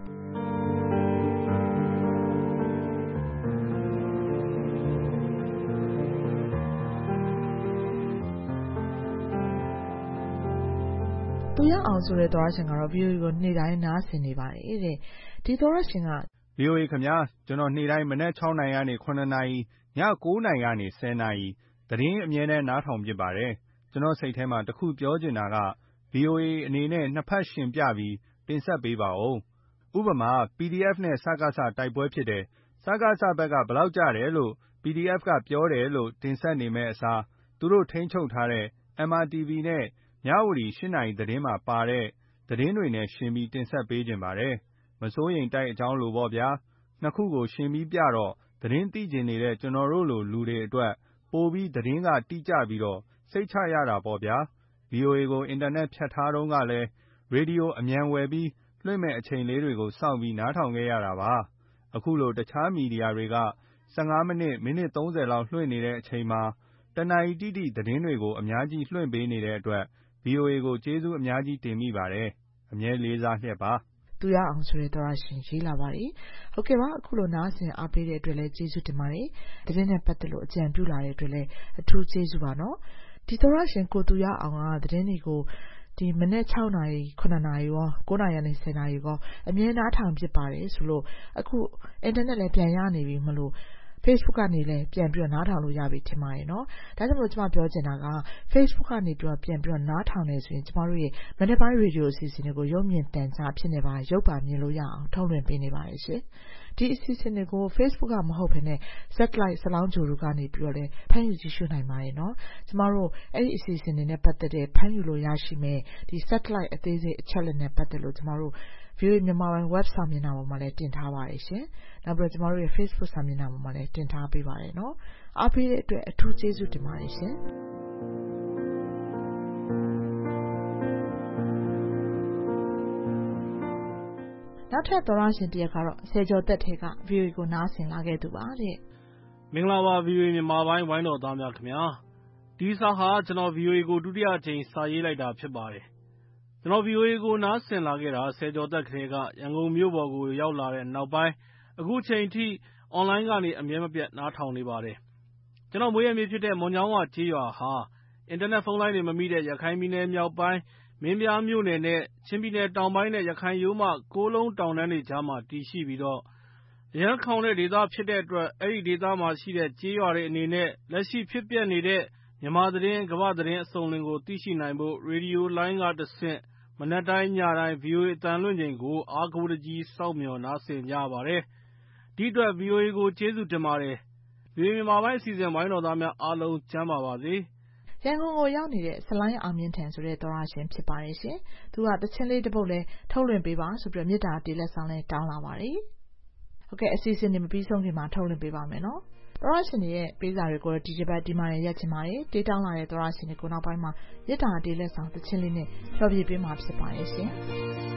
S3: သူရအောင်ဆိုတဲ့သောရရှင်ကတော့ ဗီအိုအေ ကိုနေ့တိုင်းနားဆင်နေပါတယ်တဲ့ဒီသောရရှင်က
S13: ဗီအိုအေ ခင်ဗျာကျွန်တော်နေ့တိုင်းမနက်၆နာရီကနေ၇နာရီည၉နာရီကနေ၁၀နာရီသတင်းအမြဲတမ်းနားထောင်ဖြစ်ပါတယ်ကျွန်တော်စိတ်ထဲမှာတခုပြောချင်တာက ဗီအိုအေ အနေနဲ့နှစ်ဖက်ရှင်ပြပြီးတင်ဆက်ပေးပါဦးဥပမာ ပီဒီအက်ဖ် နဲ့ စကစတိုက်ပွဲဖြစ်တယ်စကစဘက်ကဘလောက်ကြတယ်လို့ ပီဒီအက်ဖ် ကပြောတယ်လို့တင်ဆက်နေမယ့်အစားသူတို့ထိန်းချုပ်ထားတဲ့ အမ်အာတီဗီ နဲ့မြဝတီ၈နာရီသတင်းမှာပါတဲ့သတင်းတွေနဲ့ရှင်ပြီးတင်ဆက်ပေးခြင်းပါတယ်မစိုးရိမ်တိုက်အကြောင်းလိုပေါ့ဗျာနှစ်ခုကိုရှင်ပြီးပြတော့သတင်းသိကျင်နေတဲ့ကျွန်တော်တို့လိုလူတွေအတွက်ပိုပြီးသတင်းကတိကျပြီးတော့စိတ်ချရတာပေါ့ဗျာ ဗီအိုအေ ကိုအင်တာနက်ဖြတ်ထားတုန်းကလည်းရေဒီယိုအမြန်ဝယ်ပြီးလွှင့်မဲ့အချိန်လေးတွေကိုစောင့်ပြီးနားထောင်ခဲ့ရတာပါအခုလိုတခြားမီဒီယာတွေက၁၅မိနစ်မိနစ်၃၀လောက်လွှင့်နေတဲ့အချိန်မှာတနာရီတိတိသတင်းတွေကိုအများကြီးလွှင့်ပေးနေတဲ့အတွက် ဗီအိုအေ ကိုကျေးဇူးအများကြီးတင်မိပါတယ်အမြဲလေးစားလျက်ပါ
S3: သူရအောင်ဆိုတဲ့သောရရှင်ရေးလာပါတယ်ဟုတ်ကဲ့ပါအခုလိုနားဆင်အားပေးတဲ့အတွက်လည်းကျေးဇူးတင်ပါတယ်သတင်းနဲ့ပတ်သက်လို့အကြံပြုလာတဲ့အတွက်လည်းအထူးကျေးဇူးပါနော်ဒီသောရရှင်ကိုသူရအောင်ကသတင်းတွေကိုဒီမနေ့၆နာရီ၇နာရီရော၉နာရီနဲ့၁၀နာရီရောအမြဲနားထောင်ဖြစ်ပါတယ်ဆိုလို့အခုအင်တာနက်လည်းပြန်ရနေပြီမလို့ Facebook ကနေလည်းပြန်ပြီးနားထောင်လို့ရပြီထင်ပါတယ်နော်ဒါကြောင့်မို့ကျွန်မပြောချင်တာက Facebook ကနေပြီးပြန်ပြီးနားထောင်နေဆိုရင်ကျမတို့ရဲ့မနေ့ပိုင်းရေဒီယိုအစီအစဉ်တွေကိုရုပ်မြင်သံကြားဖြစ်နေပါရုပ်ပါမြင်လို့ရအောင်ထုတ်လွှင့်ပေးနေပါတယ်ရှင်ဒီအစီအစဉ်တွေကို Facebook ကမဟုတ်ဘဲနဲ့ Satellite စလောင်းဂျိုတို့ကနေပြီးတော့လည်းဖမ်းယူကြည့်ရှုနိုင်ပါတယ်နော်ကျမတို့အဲ့ဒီအစီအစဉ်တွေနဲ့ပတ်သက်တဲ့ဖမ်းယူလို့ရရှိမဲ့ဒီ Satellite အသေးစိတ်အချက်လက်နဲ့ပတ်သက်လို့ကျမတို့ဗီအိုအေမြန်မာပိုင်း web စာမျက်နှာပေါ်မှာလည်းတင်ထားပါတယ်ရှင်။နောက်ပြီးတော့ကျမတို့ရဲ့ Facebook စာမျက်နှာပေါ်မှာလည်းတင်ထားပေးပါတယ်နော်။အားပေးတဲ့အတွက်အထူးကျေးဇူးတင်ပါတယ်ရှင်။နောက်ထပ်သောရရှင်တရက်ကတော့ဆယ်ကျော်သက်ထဲက ဗီအိုအေ ကိုနားဆင်လာခဲ့သူပါတဲ့
S14: ။မင်္ဂလာပါ ဗီအိုအေမြန်မာပိုင်းဝိုင်းတော်သားများခင်ဗျာ။ဒီစာဟာကျွန်တော် ဗီအိုအေ ကိုဒုတိယအကြိမ်စာရေးလိုက်တာဖြစ်ပါတယ်။ကျွန်တော် ဗီအိုအေ ကိုနားဆင်လာခဲ့တာဆယ်ကျော်သက်ကလေးကရန်ကုန်မြို့ပေါ်ကိုရောက်လာတဲ့နောက်ပိုင်းအခုချိန်ထိအွန်လိုင်းကနေအမြဲမပြတ်နားထောင်နေပါတယ်။ကျွန်တော်မွေးရမြေဖြစ်တဲ့မွန်ချောင်းဝကျေးရွာဟာအင်တာနက်ဖုန်းလိုင်းတွေမမိတဲ့ရခိုင်ပြည်နယ်မြောက်ပိုင်းမင်းပြားမြို့နယ်နဲ့ချင်းပြည်နယ်တောင်ပိုင်းနဲ့ရခိုင်ရိုးမကိုးလုံးတောင်တန်းတွေကြားမှာတည်ရှိပြီးတော့ရန်ခေါင်တဲ့ဒေသဖြစ်တဲ့အတွက်အဲ့ဒီဒေသမှာရှိတဲ့ကျေးရွာတွေအနေနဲ့လက်ရှိဖြစ်ပျက်နေတဲ့မြန်မာသတင်းကမ္ဘာသတင်းအစုံလင်ကိုသိရှိနိုင်ဖို့ရေဒီယိုလိုင်းကတဆင့်မနက်တိုင်းညတိုင်း ဗီအိုအေ အသံလွှင့်ချိန်ကိုအားကိုးတကြီးစောင့်မျှော်နားဆင်ကြပါတယ်။ဒီအတွက် ဗီအိုအေ ကိုကျေးဇူးတင်ပါတယ်။ဗီအိုအေမြန်မာပိုင်းအစီအစဉ်ဝိုင်းတော်သားများအားလုံးကျန်းမာပါစေ
S3: ။ရန်ကုန်ကိုရောက်နေတဲ့ဆလိုင်းအောင်မြင့်ထန်ဆိုတဲ့သောရရှင်ဖြစ်ပါတယ်ရှင်။သူကသချင်းလေးတစ်ပုဒ်လဲထုတ်လွှင့်ပေးပါဆိုပြီးမေတ္တာတေးလက်ဆောင်လဲတောင်းလာပါတယ်။ဟုတ်ကဲ့အစီအစဉ်တွေမပြီးဆုံးခင်မှာထုတ်လွှင့်ပေးပါမယ်နော်။သောရရှင်တွေရဲ့ပေးစာတွေကိုဒီတစ်ပတ်ဒီမှာရက်ချင်ပါတယ်တေးတောင်းလာတဲ့သောရရှင်တွေကိုနောက်ပိုင်းမှာမေတ္တာတေးလက်ဆောင်သချင်းလေးနဲ့ဖျော်ဖြေပေးမှာဖြစ်ပါတယ်ရှင်။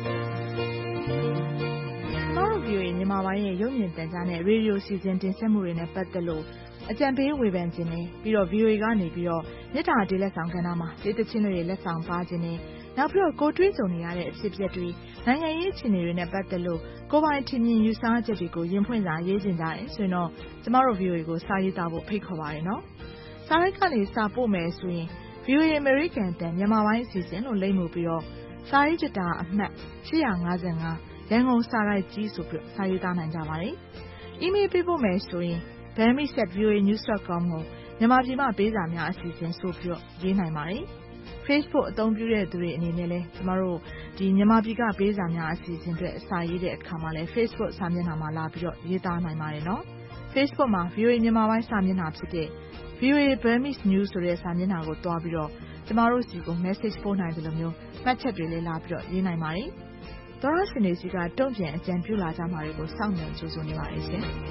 S3: နောက်ဗီအိုအေမြန်မာပိုင်းရဲ့ရုပ်မြင်သံကြားနဲ့ရေဒီယိုစီစဉ်တင်ဆက်မှုတွေနဲ့ပတ်သက်လို့အကြံပေးဝေဖန်ခြင်းနဲ့ပြီးတော့ ဗီအိုအေ ကနေပြီးတော့မေတ္တာတေးလက်ဆောင်ကဏ္ဍမှာတေးသချင်းတွေလက်ဆောင်ပါခြင်းနဲ့နောက်ပြီးတော့ကိုတွေးကြုံနေရတဲ့အဖြစ်အပျက်တွေနိုင်ငံရေးအခြေအနေတွေနဲ့ပတ်သက်လို့ကိုပိုင်ထင်မြင်ယူဆချက်တွေကိုရင်ဖွင့်စာရေးခြင်းကြတယ်ဆိုရင်တော့ကျမတို့ ဗီအိုအေ ကိုစာရေးသားဖို့ဖိတ်ခေါ်ပါတယ်နော်။စာရိုက်ကနေစာပို့မယ်ဆိုရင် ဗီအိုအေ American တန်မြန်မာပိုင်းအစီအစဉ်လို့လိမ့်မှုပြီးတော့စာရေးကြတာအမှတ်၈၅၅ရန်ကုန်စာရိုက်ကြီးဆိုပြီးစာရေးသားနိုင်ကြပါတယ်။အီးမေးလ်ပေးပို့မယ်ဆိုရင် burmese at v o a news dot com ကိုမြန်မာပြည်မှာပေးစာများအစီအစဉ်ဆိုပြီးတော့ရေးနိုင်ပါတယ်။ Facebook အသုံးပြုတဲ့သူတွေအနေနဲ့လည်းကျမတို့ဒီမြန်မာပြည်ကပေးစာများအစီအစဉ်တွေအစာရေးတဲ့အခါမှာလည်း Facebook စာမျက်နှာမှာလာပြီးတော့ရေးသားနိုင်ပါတယ်နော်။ Facebook မှာ ဗီအိုအေ မြန်မာပိုင်းစာမျက်နှာဖြစ်တဲ့ ဗီအိုအေ Burmese News ဆိုတဲ့စာမျက်နှာကိုတွားပြီးတော့ကျမတို့စီကို message ပို့နိုင်တယ်လို့မျိုးမှတ်ချက်တွေလည်းလာပြီးတော့ရေးနိုင်ပါတယ်။သောရရှင်တွေစီကတုံ့ပြန်အကြံပြုလာကြမှာတွေကိုစောင့်မျှော်ကြိုးဆိုနေပါတယ်ရှင်။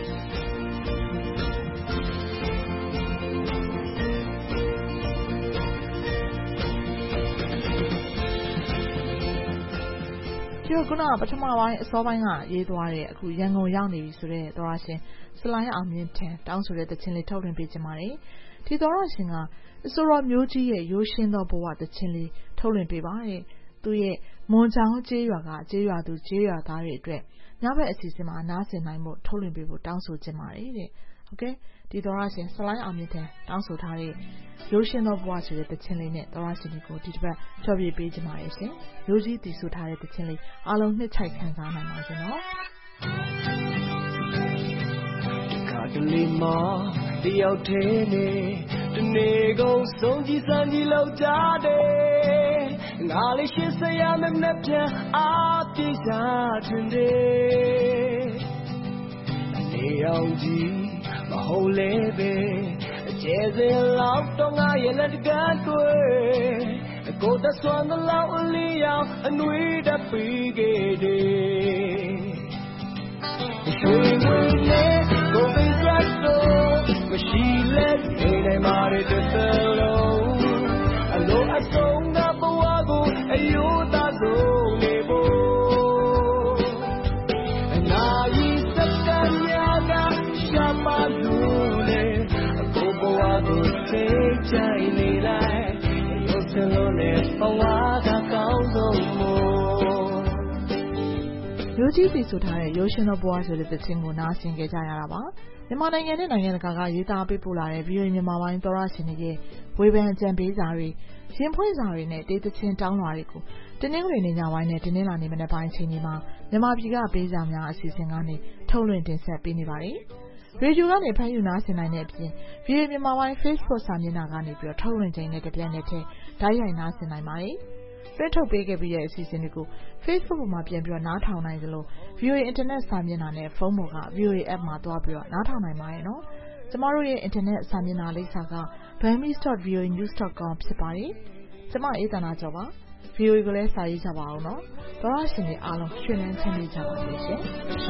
S3: ဒီခုနပထမပိုင်းအစောပိုင်းကရေးသွားတဲ့အခုရန်ကုန်ရောက်နေပြီဆိုတဲ့သောရရှင်ဆလိုင်းအောင်မြင့်ထံတောင်းဆိုတဲ့သချင်းလေးထုတ်လွှင့်ပေးချင်ပါတယ်။ဒီသောရရှင်ကအစိုးရမျိုးကြီးရဲ့ရိုးရှင်းသောဘဝသချင်းလေးထုတ်လွှင့်ပေးပါတဲ့။သူရဲ့မွန်ချောင်းကျေးရွာကကျေးရွာသူကျေးရွာသားတွေအတွက်ညဘက်အစီအစဉ်မှာနားဆင်နိုင်မှုထုတ်လွှင့်ပေးဖို့တောင်းဆိုချင်ပါတယ်တဲ့။ဟုတ်ကဲ့ဒီသောရရှင်ဆလိုင်းအောင်မြင့်ထံတောင်းဆိုထားတဲ့ရိုးရှင်းသောဘဝဆိုတဲ့သချင်းလေးနဲ့သောရရှင်ကိုဒီတစ်ပတ်ဖြောပြပေးချင်ပါတယ်ရှင်။ရိုးကြီးတည်ဆိုထားတဲ့သချင်းလေးအားလုံးနှစ်ချိုက်ခံစားနိုင်ပါရှင်နော်။
S15: ကာတလီမာတယောက်သေးနေတနေကုန်ဆုံးကြည့်စမ်းကြည့်လောက်ကြတယ်ငါလေးရှင်းစရာမနဲ့ပြန်အားပြေးစားတင်တယ်အနေအောင်ကြည့်မဟုတ်လေပဲအကျဲစင်လောက်တော့ငါရဲ့လက်တကတွေ့ကိုယ်တဆွမ်းလောက်အလီရောက်အနွေးတပြီးခဲ့တယ်ရွှေငွေနဲ့ကိုယ်ပိတ်ရတော့မရှိလက်နေနိုင်မှာတဲ့သလုံးအလိုအဆုံးကဘဝကိုအယိုးသားဆုံးနေဖို့အနာကြီးစက္ကန့်များကရှာပါလို့လေကိုဘဝကိုသိချင်နေလိုက်ရုပ်စလုံးနဲ့ဘဝကကောင်းဆုံးမို့
S3: ရိုးကြီးတည်ဆိုထားတဲ့ရိုးရှင်းသောဘဝဆိုတဲ့သချင်းကိုနားဆင်ကြကြရတာပါမြန်မာနိုင်ငံနဲ့နိုင်ငံတကာကရေးသားပေးပို့လာတဲ့ဗီအိုအေမြန်မာပိုင်းသောရရှင်တွေရဲ့ဝေဖန်အကြံပေးစာတွေရင်ဖွင့်စာတွေနဲ့တေးသချင်းတောင်းလာတွေကိုတင်းနှင်းတွေနေညပိုင်းနဲ့တင်းနှင်းလာနေမနေ့ပိုင်းအချိန်ကြီးမှာမြန်မာပြည်ကပေးစာများအစီအစဉ်ကနေထုတ်လွှင့်တင်ဆက်ပေးနေပါတယ်ရေဒီယိုကနေဖမ်းယူနားဆင်နိုင်တဲ့အပြင်ဗီအိုအေမြန်မာပိုင်း Facebook စာမျက်နှာကနေပြီးတော့ထုတ်လွှင့်ခြင်းနဲ့တပြိုင်နက်တည်းဓာတ်ရိုက်နားဆင်နိုင်ပါတယ်ပြထုတ်ပေးခဲ့ပြီးတဲ့အစီအစဉ်တွေကို Facebook ပေါ်မှာပြန်ပြီးတော့နားထောင်နိုင်သလို ဗီအိုအေ Internet စာမျက်နှာနဲ့ဖုန်းပေါ်က ဗီအိုအေ App မှာသွားပြီးတော့နားထောင်နိုင်ပါတယ်နော်။ကျမတို့ရဲ့ Internet စာမျက်နှာလိပ်စာက burmese dot v o a news dot com ဖြစ်ပါတယ်။ကျမအေးသန္တာကျော်ပါ။ ဗီအိုအေကိုလည်းစာရေးကြပါအောင်နော်။သောရရှင်တွေအားလုံးရွှင်လန်းချမ်းမြေ့ကြပါစေရှင်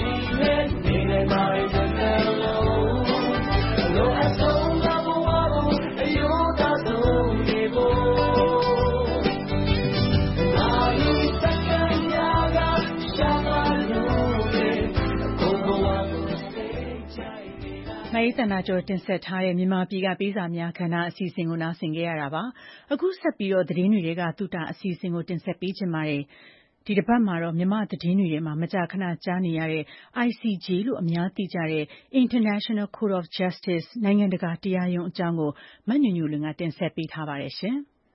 S2: မအေးသန္တာကျော်တင်ဆက်ထားတဲ့မြန်မာပြည်ကပေးစာများခန္ဓာအစီအစဉ်ကိုနားဆင်ကြရတာပါအခုဆက်ပြီးတော့သတင်းတွေကသုတအစီအစဉ်ကိုတင်ဆက်ပေးချင်ပါတယ်ဒီတစ်ပတ်မှာတော့မြန်မာသတင်းတွေထဲမှာမကြာခဏကြားနေရတဲ့ I C J လို့အများသိကြတဲ့ International Court of Justice နိုင်ငံတကာတရားရုံးအကြောင်းကိုမညွညွလွင်ကတင်ဆက်ပေးထားပါတယ်ရှင်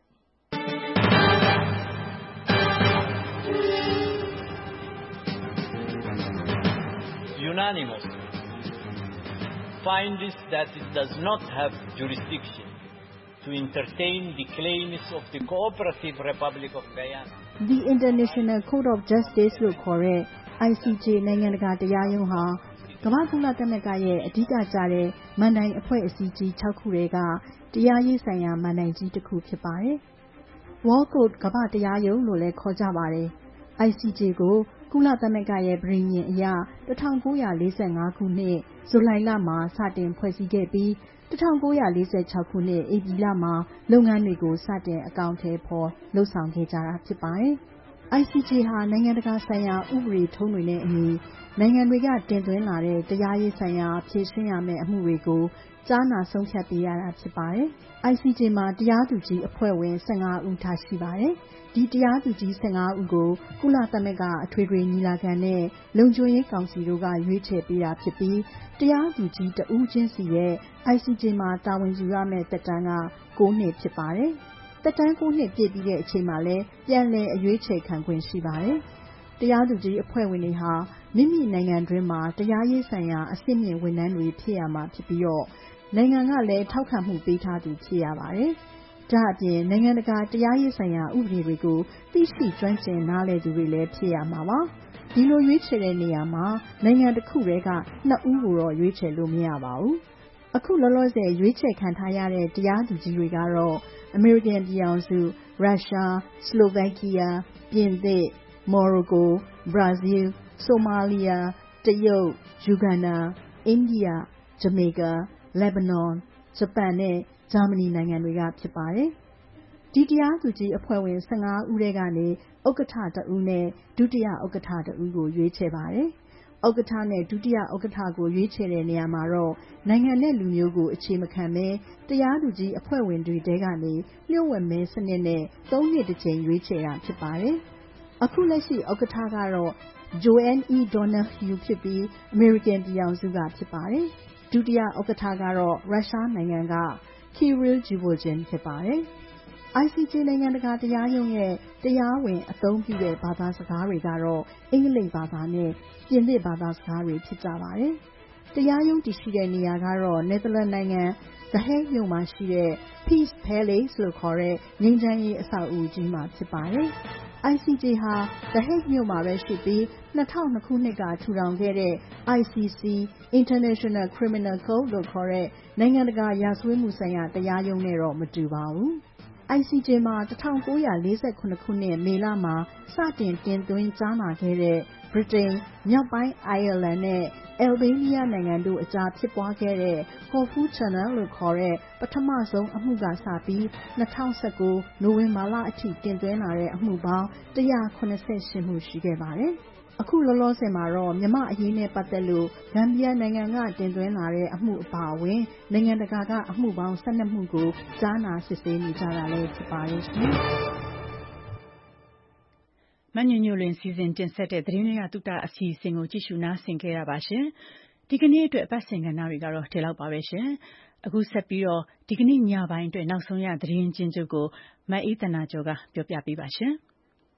S16: Unanimous finds that it does not have jurisdiction to entertain the claims of the Cooperative Republic of Guyana.
S17: The International Court of Justice လို့ခေါ်တဲ့ I C J နိုင်ငံတကာတရားရုံးဟာကမ္ဘာ့ကုလသမဂ္ဂရဲ့အဓိကကျတဲ့မဏ္ဍိုင်အဖွဲ့အစည်းကြီး၆ခုတွေကတရားရေးဆိုင်ရာမဏ္ဍိုင်ကြီးတစ်ခုဖြစ်ပါတယ်။ World Court ကမ္ဘာ့တရားရုံးလို့လည်းခေါ်ကြပါတယ်။ I C J ကိုကုလသမဂ္ဂရဲ့ပဋိညာဉ်အရ၁၉၄၅ခုနှစ်ဇူလိုင်လမှာစတင်ဖွဲ့စည်းခဲ့ပြီး၁၉၄၆ခုနှစ်ဧပြီလမှာလုပ်ငန်းတွေကိုစတင်အကောင်အထည်ဖော်လှုပ်ဆောင်ခဲ့ကြတာဖြစ်ပါတယ်။ I C J ဟာနိုင်ငံတကာဆိုင်ရာဥပဒေထုံးတွေနဲ့အညီနိုင်ငံတွေကတင်သွင်းလာတဲ့တရားရေးဆိုင်ရာဖြေရှင်းရမယ့်အမှုတွေကိုကြားနာဆုံးဖြတ်ပေးရတာဖြစ်ပါတယ်။ I C J မှာတရားသူကြီးအဖွဲ့ဝင်၁၅ဦးထားရှိပါတယ်။ဒီတရားသူကြီး၁၅ဦးကိုကုလသမဂ္ဂအထွေထွေညီလာခံနဲ့လုံခြုံရေးကောင်စီတို့ကရွေးချယ်ပေးတာဖြစ်ပြီးတရားသူကြီးတဦးချင်းစီရဲ့ I C J မှာတာဝန်ယူရမယ့်သက်တမ်းက၉နှစ်ဖြစ်ပါတယ်။သက်တမ်း၉နှစ်ပြည့်ပြီးတဲ့အချိန်မှာလည်းပြန်လည်အရွေးချယ်ခံခွင့်ရှိပါတယ်။တရားသူကြီးအဖွဲ့ဝင်တွေဟာမိမိနိုင်ငံတွင်းမှာတရားရေးဆိုင်ရာအဆင့်မြင့်ဝန်ထမ်းတွေဖြစ်ရမှာဖြစ်ပြီးတော့နိုင်ငံကလည်းထောက်ခံမှုပေးထားသူဖြစ်ရပါတယ်။ဒါအပြင်နိုင်ငံတကာတရားရေးဆိုင်ရာဥပဒေတွေကိုသိရှိကျွမ်းကျင်နားလည်သူတွေလည်းဖြစ်ရမှာပါ။ဒီလိုရွေးချယ်တဲ့နေရာမှာနိုင်ငံတစ်ခုတည်းကနှစ်ဦးကိုတော့ရွေးချယ်လို့မရပါဘူး။အခုလောလောဆယ်ရွေးချယ်ခံထားရတဲ့တရားသူကြီးတွေကတော့အမေရိကန်ပြည်ထောင်စု၊ရုရှား၊စလိုဗက်ကီးယား၊ပြင်သစ်၊မော်ရိုကို၊ဘရာဇီးလ်၊ဆိုမာလီယာ၊တရုတ်၊ယူဂန္ဒာ၊အိန္ဒိယ၊ဂျမေကာ၊လက်ဘနွန်၊ဂျပန်နဲ့ဂျာမနီနိုင်ငံတွေကဖြစ်ပါတယ်။ဒီတရားသူကြီးအဖွဲ့ဝင်၁၅ဦးထဲကနေဥက္ကဋ္ဌတစ်ဦးနဲ့ဒုတိယဥက္ကဋ္ဌတစ်ဦးကိုရွေးချယ်ပါတယ်။ဥက္ကဋ္ဌနဲ့ဒုတိယဥက္ကဋ္ဌကိုရွေးချယ်တဲ့နေရာမှာတော့နိုင်ငံနဲ့လူမျိုးကိုအခြေမခံဘဲတရားသူကြီးအဖွဲ့ဝင်တွေထဲကနေလျှို့ဝှက်မဲစနစ်နဲ့သုံးနှစ်တစ်ကြိမ်ရွေးချယ်တာဖြစ်ပါတယ်။အခုလက်ရှိဥက္ကဋ္ဌကတော့ Joanne E. Donoghue ဖြစ်ပြီးအမေရိကန်ပြည်ထောင်စုကဖြစ်ပါတယ်။ဒုတိယဥက္ကဋ္ဌကတော့ရုရှားနိုင်ငံက Kirill Zhivojin ဖြစ်ပါတယ်။ I C J နိုင်ငံတကာတရားရုံးရဲ့တရားဝင်အသုံးပြုတဲ့ဘာသာစကားတွေကတော့အင်္ဂလိပ်ဘာသာနဲ့ပြင်သစ်ဘာသာစကားတွေဖြစ်ကြပါတယ်။တရားရုံးတည်ရှိတဲ့နေရာကတော့နယ်သာလန်နိုင်ငံ The Hague မြို့မှာရှိတဲ့ Peace Palace လို့ခေါ်တဲ့ငြိမ်းချမ်းရေးအဆောက်အဦကြီးမှာဖြစ်ပါတယ်။ I C J ဟာ The Hague မြို့မှာပဲရှိပြီး၂၀၀၂ခုနှစ်ကထူထောင်ခဲ့တဲ့ I C C International Criminal Court လို့ခေါ်တဲ့နိုင်ငံတကာရာဇဝတ်မှုဆိုင်ရာတရားရုံးနဲ့တော့မတူပါဘူး။ I C J မှာ၁၉၄၇ခုနှစ်မေလမှာစတင်တင်သွင်းကြားနာခဲ့တဲ့ဗြိတိန်၊မြောက်ပိုင်းအိုင်ယာလန်နဲ့အယ်ဘေးနီးယားနိုင်ငံတို့အကြားဖြစ်ပွားခဲ့တဲ့ Corfu Channel လို့ခေါ်တဲ့ပထမဆုံးအမှုကစပြီး၂၀၁၉နိုဝင်ဘာလအထိတင်သွင်းလာတဲ့အမှုပေါင်း၁၇၈မှုရှိခဲ့ပါတယ်။အခုလောလောဆယ်မှာတော့မြန်မာ့အရေးနဲ့ပတ်သက်လို့ဂမ်ဘီယာနိုင်ငံကတင်သွင်းလာတဲ့အမှုအပါအဝင်နိုင်ငံတကာကအမှုပေါင်း၁၂မှုကိုကြားနာစစ်ဆေးနေကြတာလည်းဖြစ်ပါတယ်ရှင်။
S2: မညွညွလွင်စီစဉ်တင်ဆက်တဲ့သတင်းတွေကတုတအစီအစဉ်ကိုကြည့်ရှုနားဆင်ခဲ့ရပါရှင်။ဒီကနေ့အတွက်ပတ်စင်ကဏ္ဍတွေကတော့ဒီလောက်ပါပဲရှင်။အခုဆက်ပြီးတော့ဒီကနေ့ညပိုင်းအတွက်နောက်ဆုံးရသတင်းချင်းချုပ်ကိုမအေးသနာကျော်ကပြောပြပေးပါရှင်။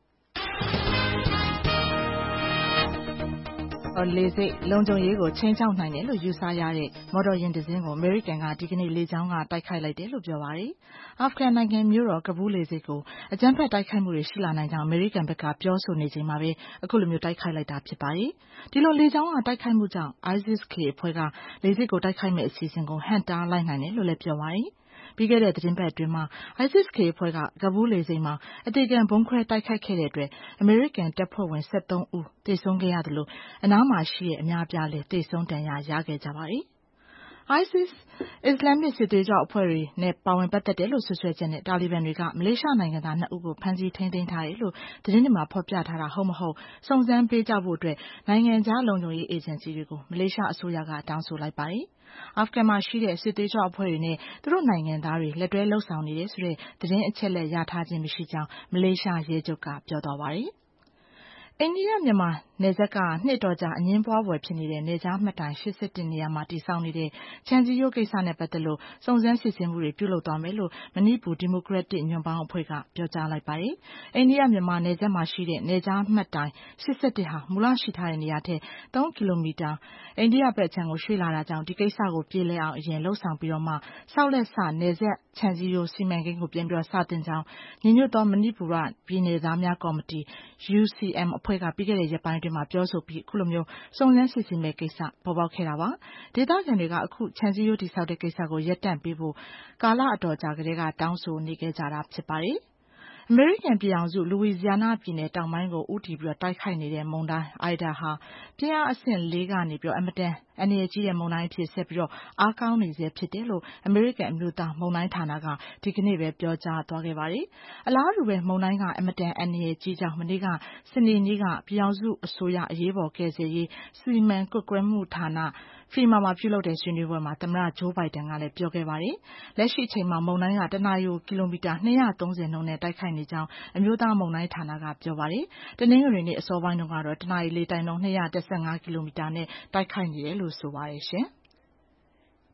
S3: လေဆိပ်လုံခြုံရေးကိုချိန်ချောက်နိုင်တယ်လို့ယူဆရတဲ့မော်တော်ယာဉ်တစ်စင်းကိုအမေရိကန်ကဒီကနေ့လေကြောင်းကတိုက်ခိုက်လိုက်တယ်လို့ပြောပါတယ်။အာဖဂန်နိုင်ငံမြို့တော်ကဘူးလေဆိပ်ကိုအကြမ်းဖက်တိုက်ခိုက်မှုတွေရှိလာနိုင်ကြောင်းအမေရိကန်ဘက်ကပြောဆိုနေချိန်မှာပဲအခုလိုမျိုးတိုက်ခိုက်လိုက်တာဖြစ်ပါတယ်။ဒီလိုလေကြောင်းကတိုက်ခိုက်မှုကြောင့် ISIS-K အဖွဲ့ကလေဆိပ်ကိုတိုက်ခိုက်မဲ့အစီအစဉ်ကိုဟန့်တားလိုက်နိုင်တယ်လို့လည်းပြောပါတယ်။ပြီးခဲ့တဲ့သတင်းပတ်အတွင်းမှာ ISIS-K အဖွဲ့ကကဘူးလေဆိပ်မှာအသေခံဗုံးခွဲတိုက်ခိုက်ခဲ့တဲ့အတွက်အမေရိကန်တပ်ဖွဲ့ဝင်၁၃ဦးသေဆုံးခဲ့ရသလိုအနားမှာရှိတဲ့အများအပြားလည်းသေဆုံးဒဏ်ရာရခဲ့ကြပါတယ်။ ISIS အစ္စလာမစ်စစ်သွေးကြွအဖွဲ့တွေနဲ့ပါဝင်ပတ်သက်တယ်လို့ဆွဆွဲချက်နဲ့တာလီဘန်တွေကမလေးရှားနိုင်ငံသားနှစ်ဦးကိုဖမ်းဆီးထိန်းသိမ်းထားတယ်လို့သတင်းတွေမှာဖော်ပြထားတာဟုတ်မဟုတ်စုံစမ်းပေးကြဖို့အတွက်နိုင်ငံခြားလုံခြုံရေးအေဂျင်စီတွေကိုမလေးရှားအစိုးရကတောင်းဆိုလိုက်ပါတယ်။အာဖဂန်မှာရှိတဲ့စစ်သွေးကြွအဖွဲ့တွေနဲ့သူတို့နိုင်ငံသားတွေလက်တွဲလှုပ်ဆောင်နေတယ်ဆိုတဲ့သတင်းအချက်အလက်ရထားခြင်းမရှိကြောင်းမလေးရှားရဲချုပ်ကပြောသွားပါတယ်။အိန္ဒိယမြန်မာနယ်စပ်ကနှစ်တော်ကြာအငြင်းပွားဖွယ်ဖြစ်နေတဲ့နယ်ခြားမှတ်တိုင်၈၁နေရာမှာတည်ဆောက်နေတဲ့ခြံစည်းရိုးကိစ္စနဲ့ပတ်သက်လို့စုံစမ်းစစ်ဆေးမှုတွေပြုလုပ်သွားမယ်လို့မဏိပူဒီမိုကရက်တစ်ညွန့်ပေါင်းအဖွဲ့ကပြောကြားလိုက်ပါတယ်။အိန္ဒိယမြန်မာနယ်စပ်မှာရှိတဲ့နယ်ခြားမှတ်တိုင်၈၁ဟာမူလရှိထားတဲ့နေရာထက်၃ကီလိုမီတာအိန္ဒိယဘက်ခြမ်းကိုရွှေ့လာတာကြောင့်ဒီကိစ္စကိုပြေလည်အောင်အရင်လှုပ်ဆောင်ပြီးတော့မှဆောက်လက်စနယ်စပ်ခြံစည်းရိုးစီမံကိန်းကိုပြန်ပြီးစတင်ကြောင်းညီညွတ်သောမဏိပူရပြည်နယ်သားများကော်မတီ U C M အဖွဲ့ကပြီးခဲ့တဲ့ရက်ပိုင်းအတွင်းမှာပြောဆိုပြီးအခုလိုမျိုးစုံစမ်းစစ်ဆေးမဲ့ကိစ္စပေါ်ပေါက်ခဲ့တာပါ။ဒေသခံတွေကအခုခြံစည်းရိုးတည်ဆောက်တဲ့ကိစ္စကိုရပ်တန့်ပေးဖို့ကာလအတော်ကြာကတည်းကတောင်းဆိုနေခဲ့ကြတာဖြစ်ပါတယ်။အမေရိကန်ပြည်ထောင်စုလူဝီဇီယာနာပြည်နယ်တောင်ပိုင်းကိုဦးတည်ပြီးတိုက်ခိုက်နေတဲ့မုန်တိုင်းအိုင်ဒါဟာပြင်းအားအဆင့်လေးကနေပြီးအမတန်အန္တရာယ်ကြီးတဲ့မုန်တိုင်းအဖြစ်ဆက်ပြီးအားကောင်းနေဆဲဖြစ်တယ်လို့အမေရိကန်အမျိုးသားမုန်တိုင်းဌာနကဒီကနေ့ပဲပြောကြားသွားခဲ့ပါတယ်။အလားတူပဲမုန်တိုင်းကအမတန်အန္တရာယ်ကြီးကြောင်းမနေ့ကစနေနေ့ကပြည်ထောင်စုအစိုးရအရေးပေါ်ကယ်ဆယ်ရေးစီမံကွပ်ကွဲမှုဌာနဖီမာမှာပြုလုပ်တဲ့ဆွေးနွေးပွဲမှာသမ္မတဂျိုးဘိုင်ဒန်ကလည်းပြောခဲ့ပါတယ်။လက်ရှိအချိန်မှာမုန်တိုင်းကတနာရီကီလိုမီတာ၂၃၀နှုန်းနဲ့တိုက်ခိုက်နေကြောင်းအမျိုးသားမုန်တိုင်းဌာနကပြောပါတယ်။တနင်္ဂနွေနေ့အစောပိုင်းတုန်းကတော့တနာရီလေတိုက်နှုန်း၂၁၅ကီလိုမီတာနဲ့တိုက်ခိုက်နေတယ်လို့ဆိုပါတယ်ရှင်။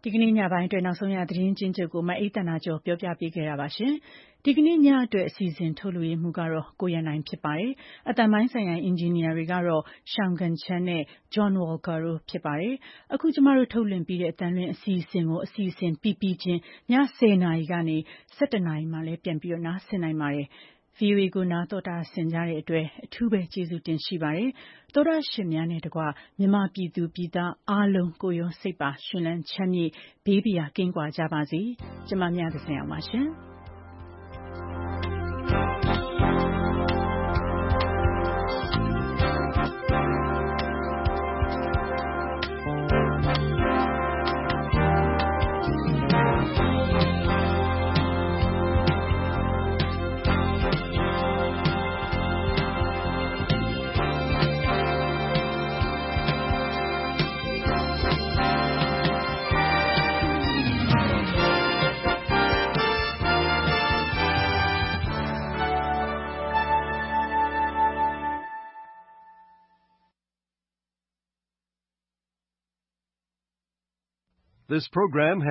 S2: ဒီကနေ့ညပိုင်းအတွက်နောက်ဆုံးရသတင်းချင်းချုပ်ကိုမအိသန္တာကျော်ပြောပြပေးခဲ့တာပါရှင်။ဒီကနေ့ညအတွက်အစီအစဉ်ထုတ်လွှင့်မှုကတော့ကိုရန်နိုင်ဖြစ်ပါတယ်။အတန်ပိုင်းဆိုင်ရာအင်ဂျင်နီယာတွေကတော့ Sean Gun-chan နဲ့ John Walker တို့ဖြစ်ပါတယ်။အခုကျမတို့ထုတ်လွှင့်ပြီးတဲ့အတန်လွင့်အစီအစဉ်ကိုအစီအစဉ်ပြီးပြီးချင်းညဆယ်နာရီကနေဆယ့်တစ်နာရီမှလည်းပြန်ပြီးတော့နားဆင်နိုင်ပါတယ်။ဗွီအိုအေကိုနားတော်တာဆင်ကြတဲ့အတွက်အထူးပဲကျေးဇူးတင်ရှိပါတယ်။သောတာရှင်များနဲ့တကွမြန်မာပြည်သူပြည်သားအားလုံးကိုရောစိတ်ပါရှင်လန်းချမ်းမြေ့ဘေးပရာကင်းကွာကြပါစေ။ကျမမြတ်သဇင်အောင်ပါရှင်။
S1: This program has